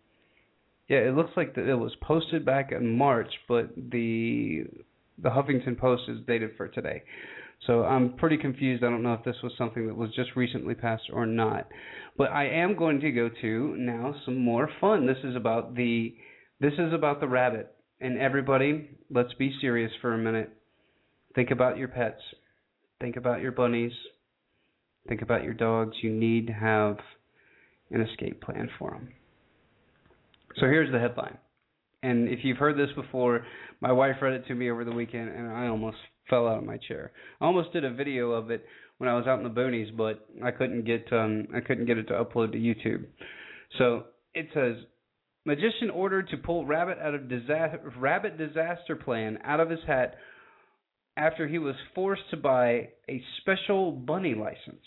[SPEAKER 3] it looks like that it was posted back in March, but the Huffington Post is dated for today. So I'm pretty confused. I don't know if this was something that was just recently passed or not. But I am going to go to now some more fun. This is about the rabbit. And everybody, let's be serious for a minute. Think about your pets. Think about your bunnies. Think about your dogs. You need to have an escape plan for them. So here's the headline. And if you've heard this before, my wife read it to me over the weekend, and I almost fell out of my chair. I almost did a video of it when I was out in the boonies, but I couldn't get it to upload to YouTube. So it says, magician ordered to pull rabbit disaster plan out of his hat after he was forced to buy a special bunny license.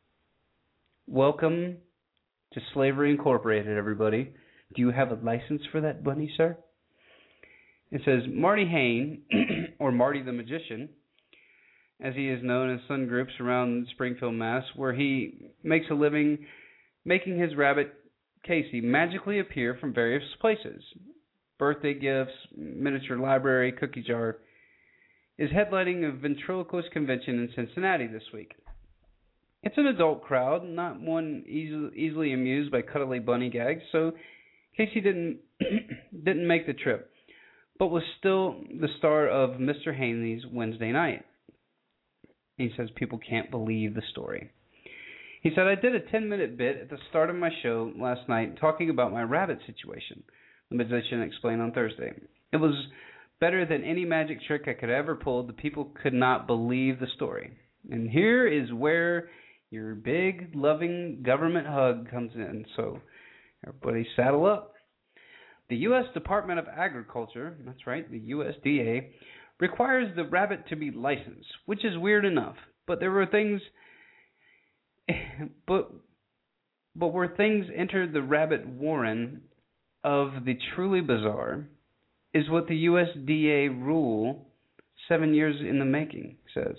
[SPEAKER 3] Welcome to Slavery Incorporated, everybody. Do you have a license for that bunny, sir? It says, Marty Hain, or Marty the Magician, as he is known in some groups around Springfield, Mass., where he makes a living making his rabbit, Casey, magically appear from various places. Birthday gifts, miniature library, cookie jar, is headlining a ventriloquist convention in Cincinnati this week. It's an adult crowd, not one easily amused by cuddly bunny gags, so Casey didn't make the trip, but was still the star of Mr. Hanley's Wednesday night. He says people can't believe the story. He said, I did a 10-minute bit at the start of my show last night talking about my rabbit situation, the magician explained on Thursday. It was better than any magic trick I could ever pull. The people could not believe the story. And here is where your big, loving government hug comes in. So everybody saddle up. The U.S. Department of Agriculture, that's right, the USDA, requires the rabbit to be licensed, which is weird enough. But there were things, but where things entered the rabbit warren of the truly bizarre is what the USDA rule 7 years in the making says.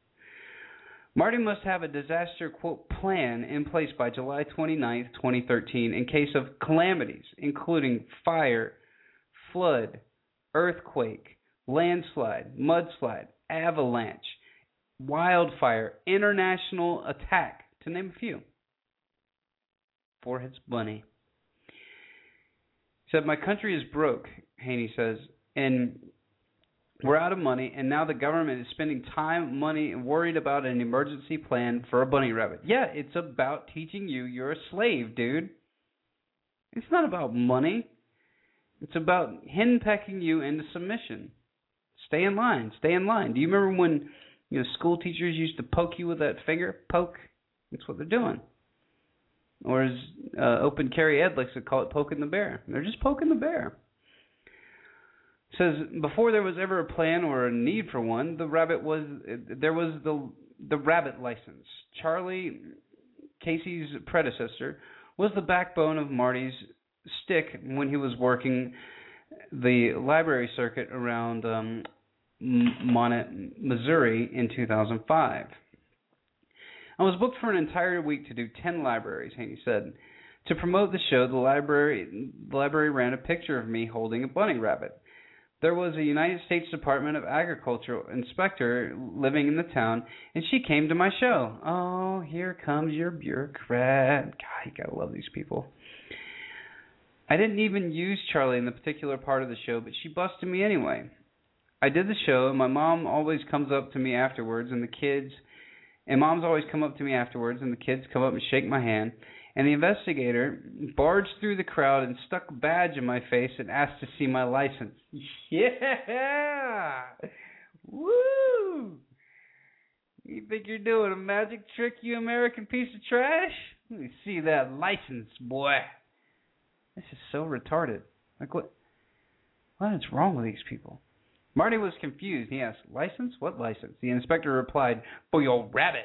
[SPEAKER 3] Marty must have a disaster, quote, plan in place by July 29th, 2013 in case of calamities, including fire, flood, earthquake, landslide, mudslide, avalanche, wildfire, international attack, to name a few. For his bunny. He said, my country is broke, Haney says, and we're out of money, and now the government is spending time, money, and worried about an emergency plan for a bunny rabbit. Yeah, it's about teaching you you're a slave, dude. It's not about money. It's about henpecking you into submission. Stay in line. Stay in line. Do you remember when school teachers used to poke you with that finger? Poke. That's what they're doing. Or as Open Carry Ed likes to call it, poking the bear. They're just poking the bear. Says before there was ever a plan or a need for one, there was the rabbit license. Charlie, Casey's predecessor, was the backbone of Marty's stick when he was working the library circuit around Monet, Missouri in 2005. I was booked for an entire week to do 10 libraries, Haney said. To promote the show, the library ran a picture of me holding a bunny rabbit. There was a United States Department of Agriculture inspector living in the town, and she came to my show. Oh, here comes your bureaucrat. God, you gotta love these people. I didn't even use Charlie in the particular part of the show, but she busted me anyway. I did the show, and my mom always comes up to me afterwards, and moms always come up to me afterwards, and the kids come up and shake my hand. And the investigator barged through the crowd and stuck a badge in my face and asked to see my license. Yeah! Woo! You think you're doing a magic trick, you American piece of trash? Let me see that license, boy. This is so retarded. Like, what is wrong with these people? Marty was confused. He asked, license? What license? The inspector replied, for your rabbit.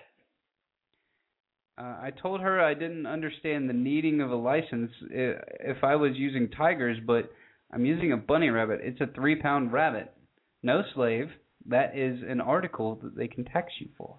[SPEAKER 3] I told her I didn't understand the needing of a license if I was using tigers, but I'm using a bunny rabbit. It's a 3-pound rabbit. No slave. That is an article that they can tax you for.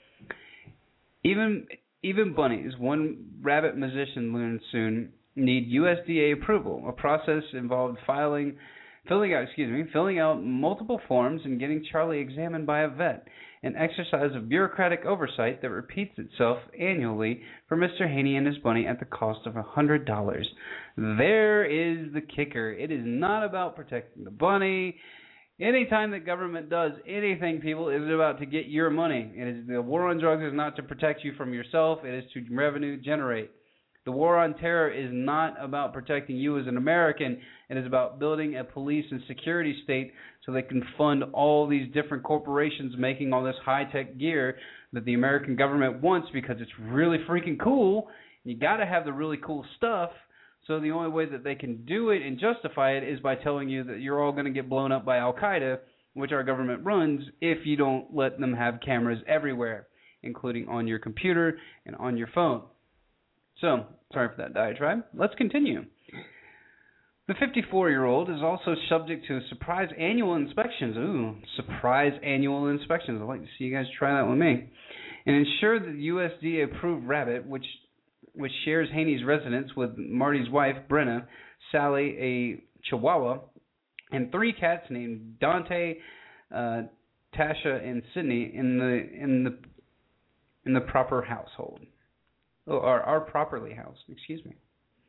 [SPEAKER 3] Even bunnies, one rabbit musician learned soon, need USDA approval. A process involved filling out multiple forms and getting Charlie examined by a vet. An exercise of bureaucratic oversight that repeats itself annually for Mr. Haney and his bunny at the cost of $100. There is the kicker. It is not about protecting the bunny. Anytime the government does anything, people, it is about to get your money. The war on drugs is not to protect you from yourself. It is to revenue generate. The war on terror is not about protecting you as an American. It is about building a police and security state so they can fund all these different corporations making all this high-tech gear that the American government wants because it's really freaking cool. You got to have the really cool stuff. So the only way that they can do it and justify it is by telling you that you're all going to get blown up by Al-Qaeda, which our government runs, if you don't let them have cameras everywhere, including on your computer and on your phone. So, sorry for that diatribe. Let's continue. The 54-year-old is also subject to surprise annual inspections. Ooh, surprise annual inspections. I'd like to see you guys try that with me. And ensure that the USDA-approved rabbit, which shares Haney's residence with Marty's wife, Brenna, Sally, a Chihuahua, and 3 cats named Dante, Tasha, and Sydney in the proper household. Or are properly housed, excuse me.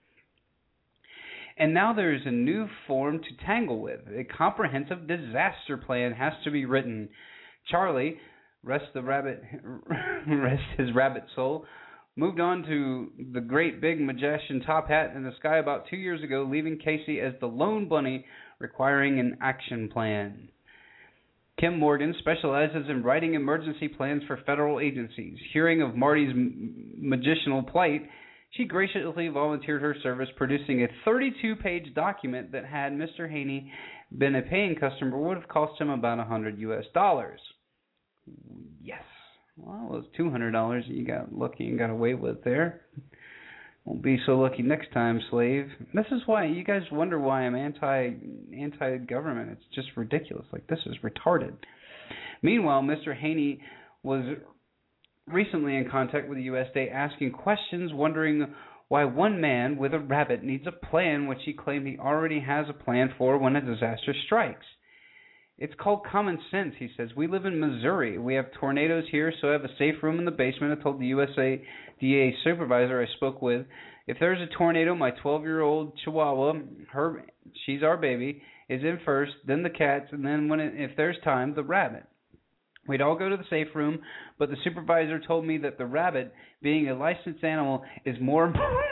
[SPEAKER 3] And now there is a new form to tangle with. A comprehensive disaster plan has to be written. Charlie, rest his rabbit soul, moved on to the great big magician top hat in the sky about 2 years ago, leaving Casey as the lone bunny requiring an action plan. Kim Morgan specializes in writing emergency plans for federal agencies. Hearing of Marty's magicianal plight, she graciously volunteered her service, producing a 32-page document that, had Mr. Haney been a paying customer, would have cost him about $100 US. Yes. Well, it was $200 you got lucky and got away with there. Won't be so lucky next time, slave. This is why you guys wonder why I'm anti-government. It's just ridiculous. Like, this is retarded. Meanwhile, Mr. Haney was recently in contact with the USDA, asking questions, wondering why one man with a rabbit needs a plan which he claimed he already has a plan for when a disaster strikes. It's called common sense, he says. We live in Missouri. We have tornadoes here, so I have a safe room in the basement. I told the USDA supervisor I spoke with, if there's a tornado, my 12-year-old Chihuahua, she's our baby, is in first, then the cats, and then if there's time, the rabbit. We'd all go to the safe room, but the supervisor told me that the rabbit, being a licensed animal, is more important.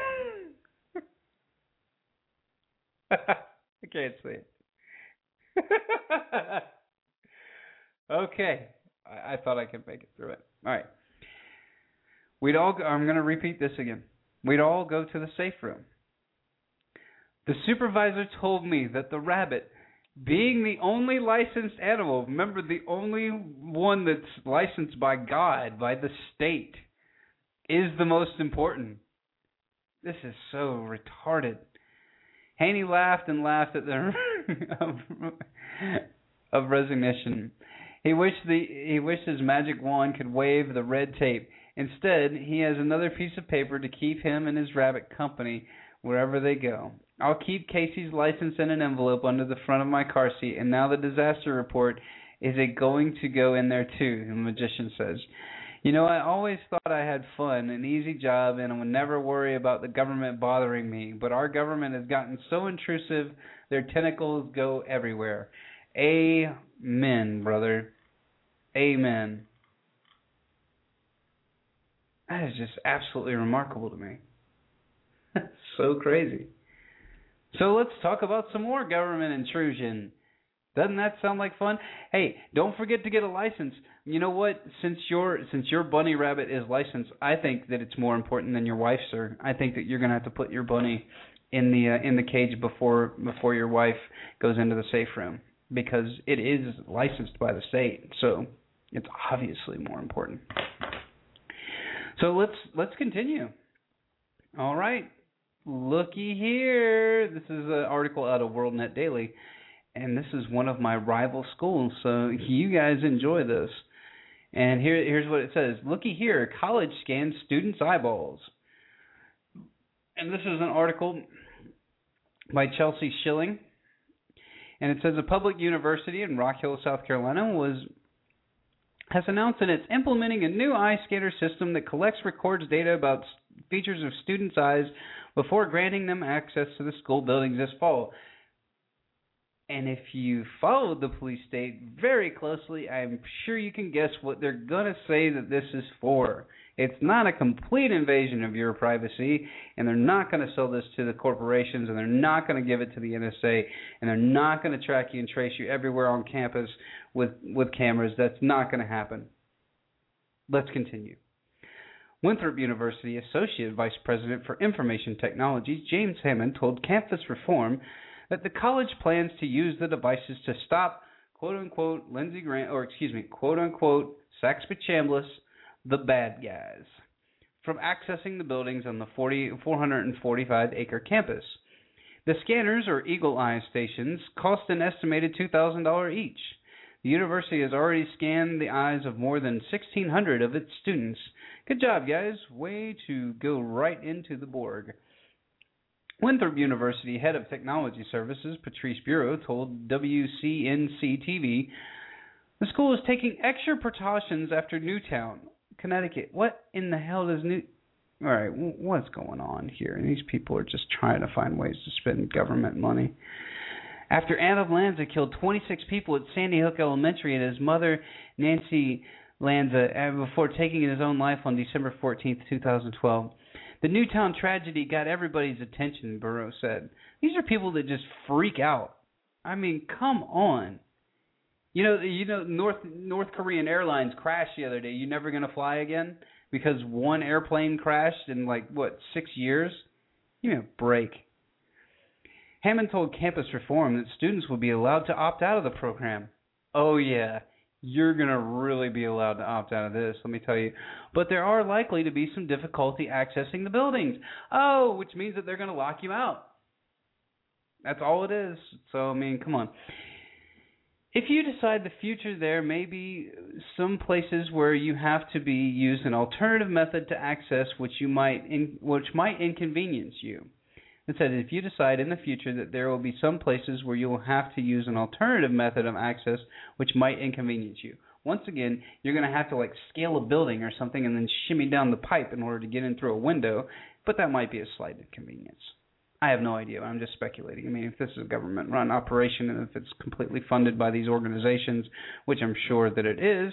[SPEAKER 3] I can't say it. Okay. I thought I could make it through it. All right. I'm going to repeat this again. We'd all go to the safe room. The supervisor told me that the rabbit, being the only licensed animal, remember, the only one that's licensed by God, by the state, is the most important. This is so retarded. Haney laughed and laughed at the of resignation. He wished his magic wand could wave the red tape. Instead, he has another piece of paper to keep him and his rabbit company wherever they go. I'll keep Casey's license in an envelope under the front of my car seat, and now the disaster report, is it going to go in there too? The magician says. You know, I always thought I had fun, an easy job, and I would never worry about the government bothering me. But our government has gotten so intrusive, their tentacles go everywhere. Amen, brother. Amen. That is just absolutely remarkable to me. So crazy. So let's talk about some more government intrusion. Doesn't that sound like fun? Hey, don't forget to get a license. You know what? Since your bunny rabbit is licensed, I think that it's more important than your wife, sir. I think that you're going to have to put your bunny in the cage before your wife goes into the safe room, because it is licensed by the state. So it's obviously more important. So let's continue. All right. Looky here. This is an article out of WorldNet Daily. And this is one of my rival schools, so you guys enjoy this. And here's what it says. Looky here, college scans students' eyeballs. And this is an article by Chelsea Schilling. And it says a public university in Rock Hill, South Carolina has announced that it's implementing a new eye scanner system that records data about features of students' eyes before granting them access to the school buildings this fall. And if you followed the police state very closely, I'm sure you can guess what they're going to say that this is for. It's not a complete invasion of your privacy, and they're not going to sell this to the corporations, and they're not going to give it to the NSA, and they're not going to track you and trace you everywhere on campus with cameras. That's not going to happen. Let's continue. Winthrop University Associate Vice President for Information Technologies, James Hammond, told Campus Reform that the college plans to use the devices to stop, quote-unquote, quote-unquote, Sax Chambliss, the bad guys, from accessing the buildings on the 445-acre campus. The scanners, or Eagle Eye stations, cost an estimated $2,000 each. The university has already scanned the eyes of more than 1,600 of its students. Good job, guys. Way to go right into the Borg. Winthrop University Head of Technology Services, Patrice Bureau, told WCNC-TV, the school is taking extra precautions after Newtown, Connecticut. What in the hell does All right, what's going on here? These people are just trying to find ways to spend government money. After Adam Lanza killed 26 people at Sandy Hook Elementary and his mother, Nancy Lanza, before taking his own life on December 14, 2012. The Newtown tragedy got everybody's attention, Bureau said. These are people that just freak out. I mean, come on. You know, North Korean Airlines crashed the other day. You never going to fly again because one airplane crashed in 6 years? Give me a break. Hammond told Campus Reform that students will be allowed to opt out of the program. Oh yeah, you're going to really be allowed to opt out of this, let me tell you. But there are likely to be some difficulty accessing the buildings. Oh, which means that they're going to lock you out. That's all it is. So, I mean, come on. If you decide the future, there may be some places where you have to use an alternative method to access which might inconvenience you. It said if you decide in the future that there will be some places where you will have to use an alternative method of access which might inconvenience you. Once again, you're going to have to scale a building or something and then shimmy down the pipe in order to get in through a window, but that might be a slight inconvenience. I have no idea. I'm just speculating. I mean, if this is a government-run operation and if it's completely funded by these organizations, which I'm sure that it is,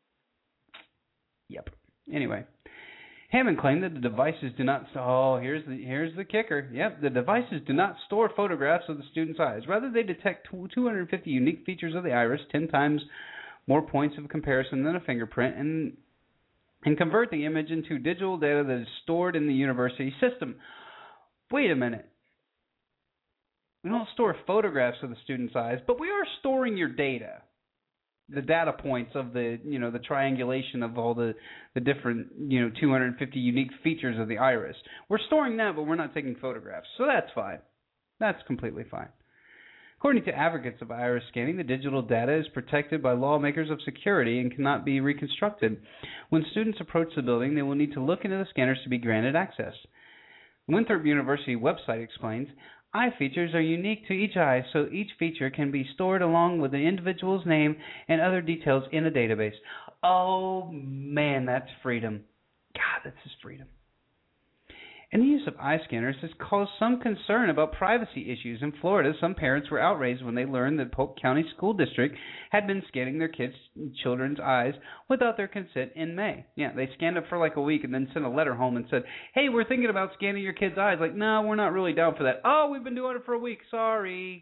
[SPEAKER 3] yep. Anyway, Hammond claimed that the devices do not. Oh, here's the kicker. Yep, the devices do not store photographs of the student's eyes. Rather, they detect 250 unique features of the iris, 10 times more points of comparison than a fingerprint, and convert the image into digital data that is stored in the university system. Wait a minute. We don't store photographs of the student's eyes, but we are storing your data. The data points of the triangulation of all the different, 250 unique features of the iris. We're storing that, but we're not taking photographs. So that's fine. That's completely fine. According to advocates of iris scanning, the digital data is protected by lawmakers of security and cannot be reconstructed. When students approach the building, they will need to look into the scanners to be granted access. Winthrop University website explains, eye features are unique to each eye, so each feature can be stored along with the individual's name and other details in a database. Oh, man, that's freedom. God, this is freedom. And the use of eye scanners has caused some concern about privacy issues. In Florida, some parents were outraged when they learned that Polk County School District had been scanning their children's eyes without their consent in May. Yeah, they scanned it for a week and then sent a letter home and said, hey, we're thinking about scanning your kid's eyes. No, we're not really down for that. Oh, we've been doing it for a week. Sorry.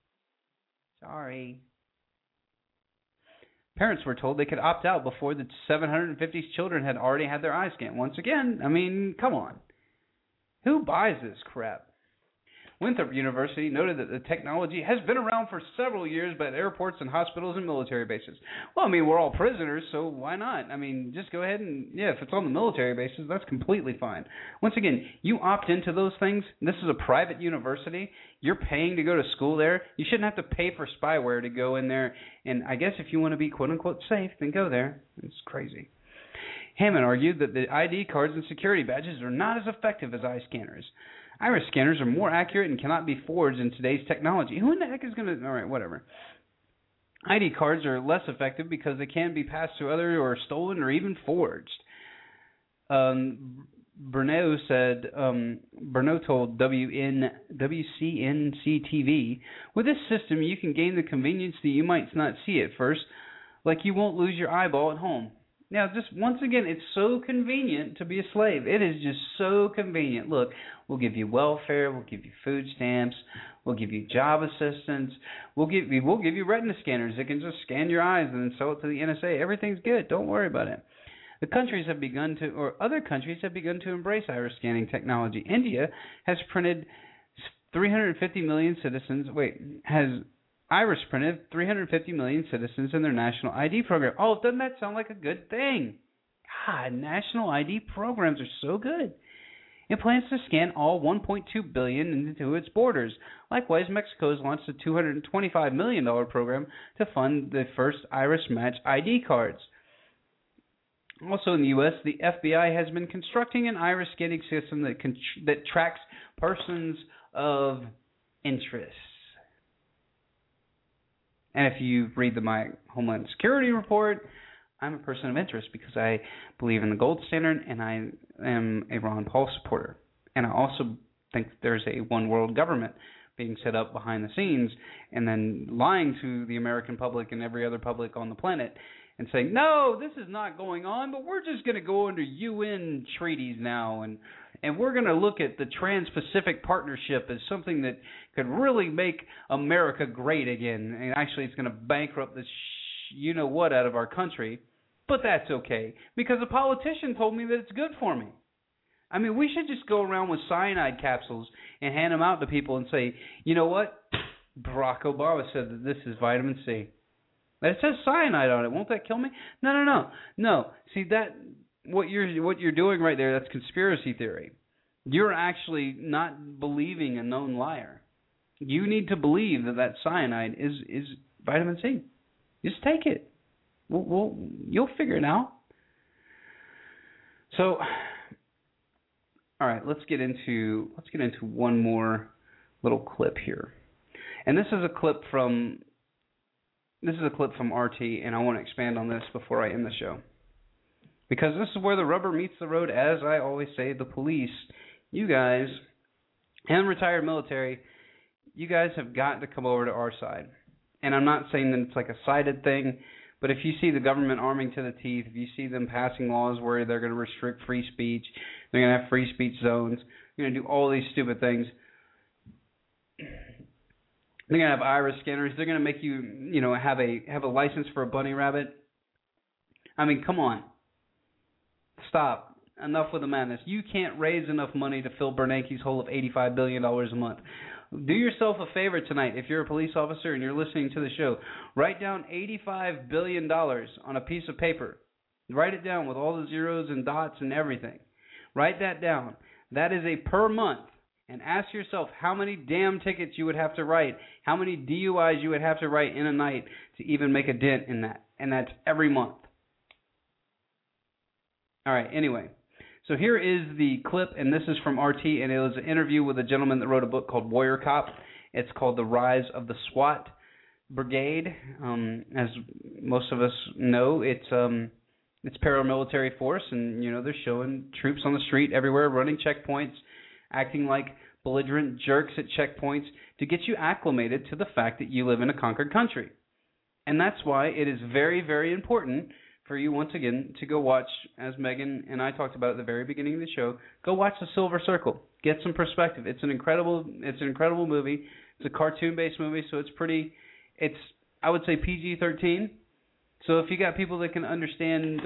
[SPEAKER 3] Parents were told they could opt out before the 750 children had already had their eyes scanned. Once again, I mean, come on. Who buys this crap? Winthrop University noted that the technology has been around for several years at airports and hospitals and military bases. Well, I mean, we're all prisoners, so why not? I mean, just go ahead and, if it's on the military bases, that's completely fine. Once again, you opt into those things. This is a private university. You're paying to go to school there. You shouldn't have to pay for spyware to go in there. And I guess if you want to be quote-unquote safe, then go there. It's crazy. Hammond argued that the ID cards and security badges are not as effective as eye scanners. Iris scanners are more accurate and cannot be forged in today's technology. Who in the heck is going to... All right, whatever. ID cards are less effective because they can be passed to others or stolen or even forged. Bernaud told WCNC-TV, with this system you can gain the convenience that you might not see at first, like you won't lose your eyeball at home. Now, just once again, it's so convenient to be a slave. It is just so convenient. Look, we'll give you welfare, we'll give you food stamps, we'll give you job assistance, we'll give you retina scanners that can just scan your eyes and then sell it to the NSA. Everything's good. Don't worry about it. Other countries have begun to embrace iris scanning technology. India has printed 350 million citizens. Iris printed 350 million citizens in their national ID program. Oh, doesn't that sound like a good thing? God, national ID programs are so good. It plans to scan all 1.2 billion into its borders. Likewise, Mexico has launched a $225 million program to fund the first Iris Match ID cards. Also in the U.S., the FBI has been constructing an iris scanning system that tracks persons of interest. And if you read my Homeland Security report, I'm a person of interest because I believe in the gold standard and I am a Ron Paul supporter. And I also think there's a one world government being set up behind the scenes and then lying to the American public and every other public on the planet and saying, no, this is not going on, but we're just going to go under UN treaties now and and we're going to look at the Trans-Pacific Partnership as something that could really make America great again. And actually, it's going to bankrupt the you-know-what out of our country. But that's okay, because a politician told me that it's good for me. I mean, we should just go around with cyanide capsules and hand them out to people and say, you know what? Barack Obama said that this is vitamin C. It says cyanide on it. Won't that kill me? No. See, that what you're doing right there, that's conspiracy theory. You're actually not believing a known liar. You need to believe that cyanide is vitamin C. Just take it. You'll figure it out. So, all right, let's get into one more little clip here, and this is a clip from RT, and I want to expand on this before I end the show, because this is where the rubber meets the road. As I always say, the police, you guys, and retired military, you guys have got to come over to our side. And I'm not saying that it's like a sided thing. But if you see the government arming to the teeth, if you see them passing laws where they're going to restrict free speech, they're going to have free speech zones, they're going to do all these stupid things. They're going to have iris scanners. They're going to make you, have a license for a bunny rabbit. I mean, come on. Stop. Enough with the madness. You can't raise enough money to fill Bernanke's hole of $85 billion a month. Do yourself a favor tonight. If you're a police officer and you're listening to the show, write down $85 billion on a piece of paper. Write it down with all the zeros and dots and everything. Write that down. That is a per month. And ask yourself how many damn tickets you would have to write, how many DUIs you would have to write in a night to even make a dent in that. And that's every month. All right, anyway. So here is the clip, and this is from RT, and it was an interview with a gentleman that wrote a book called Warrior Cop. It's called The Rise of the SWAT Brigade. As most of us know, it's paramilitary force, and they're showing troops on the street everywhere, running checkpoints, acting like belligerent jerks at checkpoints to get you acclimated to the fact that you live in a conquered country. And that's why it is very, very important for you, once again, to go watch, as Megan and I talked about at the very beginning of the show, go watch The Silver Circle. Get some perspective. It's an incredible movie. It's a cartoon-based movie, so it's I would say PG-13. So if you got people that can understand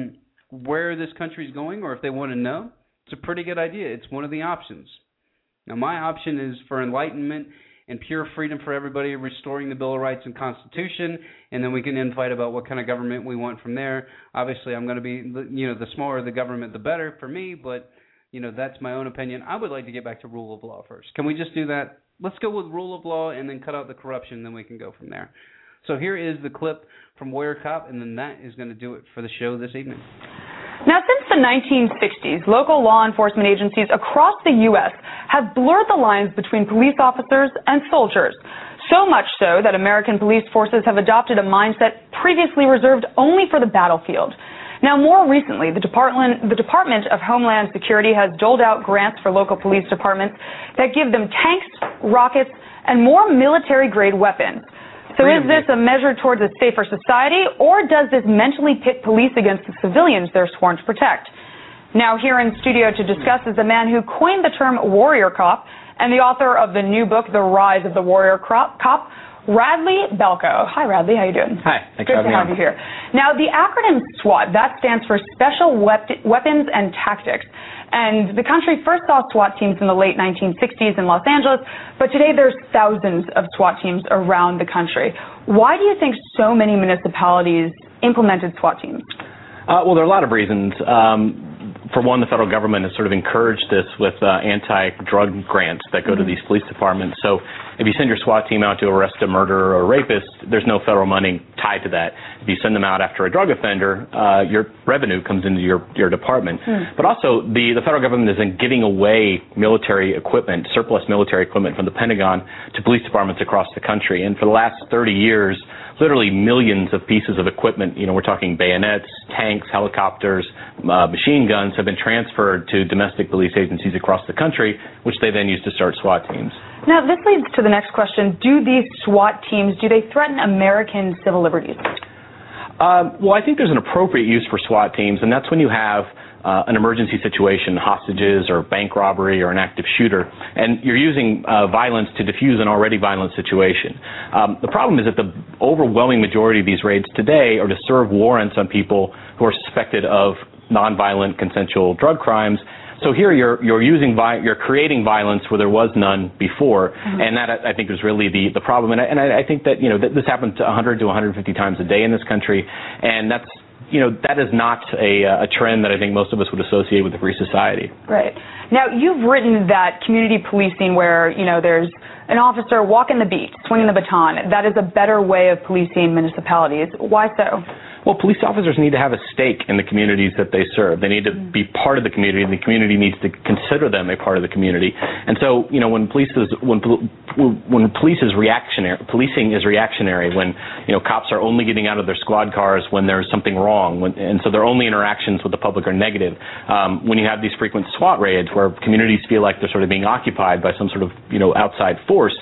[SPEAKER 3] where this country's going, or if they want to know, it's a pretty good idea. It's one of the options. Now, my option is for enlightenment and pure freedom for everybody, restoring the Bill of Rights and Constitution, and then we can then fight about what kind of government we want from there. Obviously, I'm going to be, the smaller the government, the better for me, but, that's my own opinion. I would like to get back to rule of law first. Can we just do that? Let's go with rule of law and then cut out the corruption, then we can go from there. So here is the clip from Warrior Cop, and then that is going to do it for the show this evening.
[SPEAKER 14] Now, since the 1960s, local law enforcement agencies across the U.S. have blurred the lines between police officers and soldiers, so much so that American police forces have adopted a mindset previously reserved only for the battlefield. Now, more recently, the Department of Homeland Security has doled out grants for local police departments that give them tanks, rockets, and more military-grade weapons. So is this a measure towards a safer society, or does this mentally pit police against the civilians they're sworn to protect? Now, here in studio to discuss is the man who coined the term Warrior Cop and the author of the new book, The Rise of the Warrior Cop, Radley Belko. Hi, Radley. How you doing?
[SPEAKER 15] Hi. Thanks
[SPEAKER 14] for
[SPEAKER 15] having me.
[SPEAKER 14] Good to have you here. Now, the acronym SWAT, that stands for Special Weapons and Tactics. And the country first saw SWAT teams in the late 1960s in Los Angeles, but today there's thousands of SWAT teams around the country. Why do you think so many municipalities implemented SWAT teams?
[SPEAKER 15] Well, there are a lot of reasons. For one, the federal government has sort of encouraged this with anti-drug grants that go to these police departments. So if you send your SWAT team out to arrest a murderer or a rapist, there's no federal money tied to that. If you send them out after a drug offender, your revenue comes into your department. But also, the federal government is giving away military equipment, surplus military equipment from the Pentagon to police departments across the country. And for the last 30 years, literally millions of pieces of equipment, we're talking bayonets, tanks, helicopters, machine guns, have been transferred to domestic police agencies across the country, which they then use to start SWAT teams.
[SPEAKER 14] Now, this leads to the next question. Do these SWAT teams, do they threaten American civil liberties?
[SPEAKER 15] Well, I think there's an appropriate use for SWAT teams, and that's when you have an emergency situation, hostages or bank robbery or an active shooter, and you're using violence to diffuse an already violent situation. The problem is that the overwhelming majority of these raids today are to serve warrants on people who are suspected of nonviolent consensual drug crimes. So here you're creating violence where there was none before, and that I think is really the problem. And I think that this happens 100 to 150 times a day in this country, and that is not a trend that I think most of us would associate with a free society.
[SPEAKER 14] Right. Now, you've written that community policing where, there's an officer walking the beat, swinging the baton, that is a better way of policing municipalities. Why so?
[SPEAKER 15] Well, police officers need to have a stake in the communities that they serve. They need to be part of the community, and the community needs to consider them a part of the community. And so, when policing is reactionary, when cops are only getting out of their squad cars when there's something wrong, and so their only interactions with the public are negative. When you have these frequent SWAT raids where communities feel like they're sort of being occupied by some sort of outside force.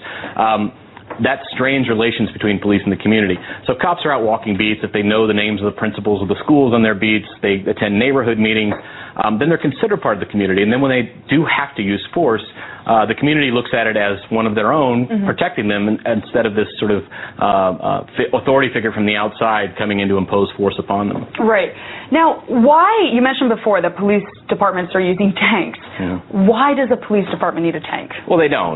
[SPEAKER 15] That strains relations between police and the community. So cops are out walking beats. If they know the names of the principals of the schools on their beats, they attend neighborhood meetings, then they're considered part of the community. And then when they do have to use force, the community looks at it as one of their own, protecting them, instead of this sort of authority figure from the outside coming in to impose force upon them.
[SPEAKER 14] Right. Now, you mentioned before that police departments are using tanks.
[SPEAKER 15] Yeah.
[SPEAKER 14] Why does a police department need a tank?
[SPEAKER 15] Well, they don't.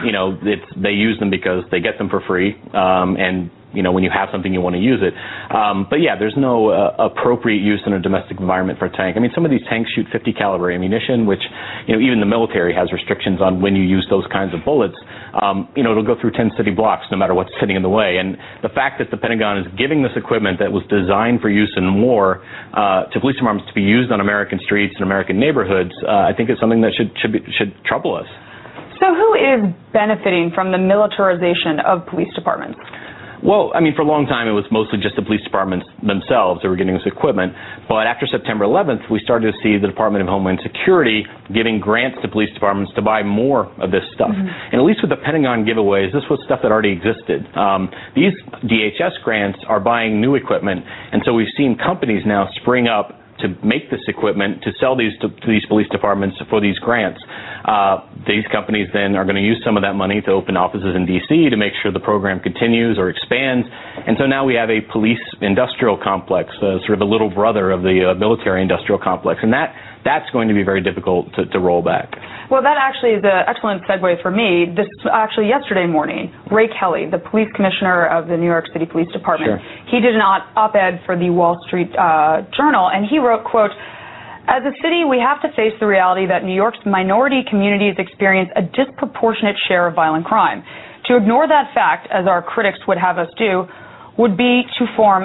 [SPEAKER 15] They use them because they get them for free, and when you have something, you want to use it. But yeah, there's no appropriate use in a domestic environment for a tank. I mean, some of these tanks shoot 50 caliber ammunition, which, even the military has restrictions on when you use those kinds of bullets. It'll go through 10 city blocks no matter what's sitting in the way. And the fact that the Pentagon is giving this equipment that was designed for use in war to police departments to be used on American streets and American neighborhoods, I think is something that should trouble us.
[SPEAKER 14] So who is benefiting from the militarization of police departments?
[SPEAKER 15] Well, I mean, for a long time, it was mostly just the police departments themselves that were getting this equipment. But after September 11th, we started to see the Department of Homeland Security giving grants to police departments to buy more of this stuff. And at least with the Pentagon giveaways, this was stuff that already existed. These DHS grants are buying new equipment. And so we've seen companies now spring up to make this equipment, to sell these to these police departments for these grants. These companies then are going to use some of that money to open offices in D.C. to make sure the program continues or expands. And so now we have a police industrial complex, sort of a little brother of the military industrial complex. And that's going to be very difficult to roll back.
[SPEAKER 14] Well, that actually is an excellent segue for me. Yesterday morning, Ray Kelly, the police commissioner of the New York City Police Department, he did an op-ed for the Wall Street Journal, and he wrote, quote, "As a city, we have to face the reality that New York's minority communities experience a disproportionate share of violent crime. To ignore that fact, as our critics would have us do, would be a form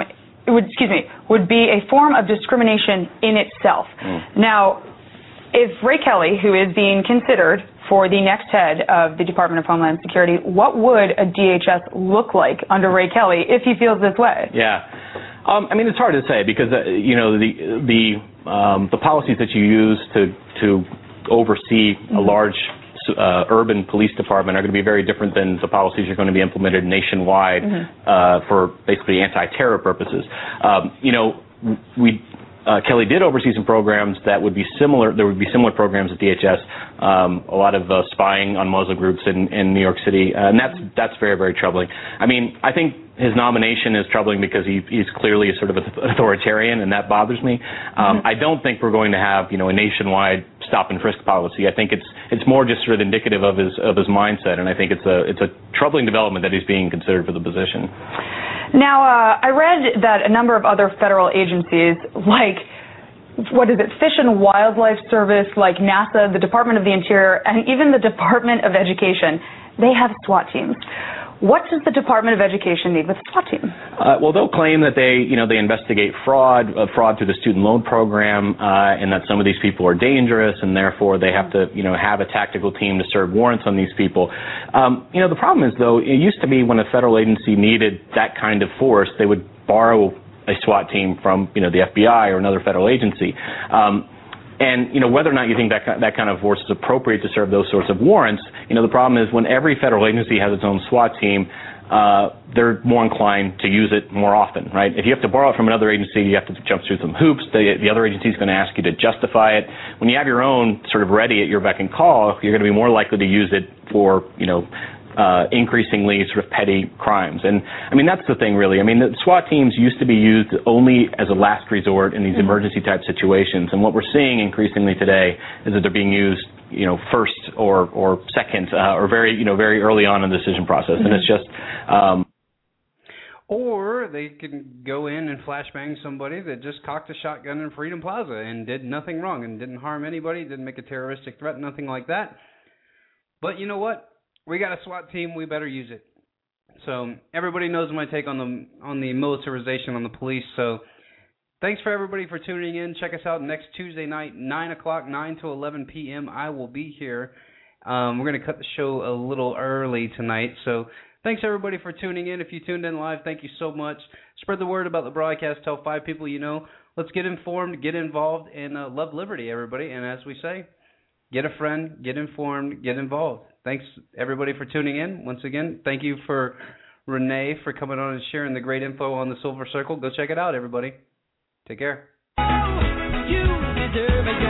[SPEAKER 14] of discrimination in itself." Now, if Ray Kelly, who is being considered for the next head of the Department of Homeland Security, what would a DHS look like under Ray Kelly if he feels this way?
[SPEAKER 15] Yeah. I mean, it's hard to say because, the policies that you use to oversee a large urban police department are going to be very different than the policies are going to be implemented nationwide for basically anti-terror purposes. Kelly did oversee some programs that would be similar. There would be similar programs at DHS. A lot of spying on Muslim groups in New York City, and that's very, very troubling. I mean, I think his nomination is troubling because he's clearly a sort of authoritarian, and that bothers me. I don't think we're going to have a nationwide stop and frisk policy. I think it's more just sort of indicative of his mindset, and I think it's a troubling development that he's being considered for the position.
[SPEAKER 14] Now, I read that a number of other federal agencies, like, Fish and Wildlife Service, like NASA, the Department of the Interior, and even the Department of Education, they have SWAT teams. What does the Department of Education need with SWAT team?
[SPEAKER 15] Well, they'll claim that they investigate fraud through the student loan program, and that some of these people are dangerous, and therefore they have to, have a tactical team to serve warrants on these people. The problem is, though, it used to be when a federal agency needed that kind of force, they would borrow a SWAT team from, the FBI or another federal agency. And, whether or not you think that kind of force is appropriate to serve those sorts of warrants, the problem is when every federal agency has its own SWAT team, they're more inclined to use it more often, right? If you have to borrow it from another agency, you have to jump through some hoops. The other agency is going to ask you to justify it. When you have your own sort of ready at your beck and call, you're going to be more likely to use it for, increasingly sort of petty crimes. And, I mean, that's the thing, really. I mean, the SWAT teams used to be used only as a last resort in these emergency-type situations. And what we're seeing increasingly today is that they're being used, first or second or very early on in the decision process. And it's just...
[SPEAKER 3] or they can go in and flashbang somebody that just cocked a shotgun in Freedom Plaza and did nothing wrong and didn't harm anybody, didn't make a terroristic threat, nothing like that. But you know what? We got a SWAT team. We better use it. So everybody knows my take on the militarization on the police. So thanks for everybody for tuning in. Check us out next Tuesday night, 9 o'clock, 9 to 11 p.m. I will be here. We're going to cut the show a little early tonight. So thanks everybody for tuning in. If you tuned in live, thank you so much. Spread the word about the broadcast. Tell 5 people you know. Let's get informed, get involved, and love liberty, everybody. And as we say, get a friend, get informed, get involved. Thanks, everybody, for tuning in. Once again, thank you for Renee for coming on and sharing the great info on the Silver Circle. Go check it out, everybody. Take care. You deserve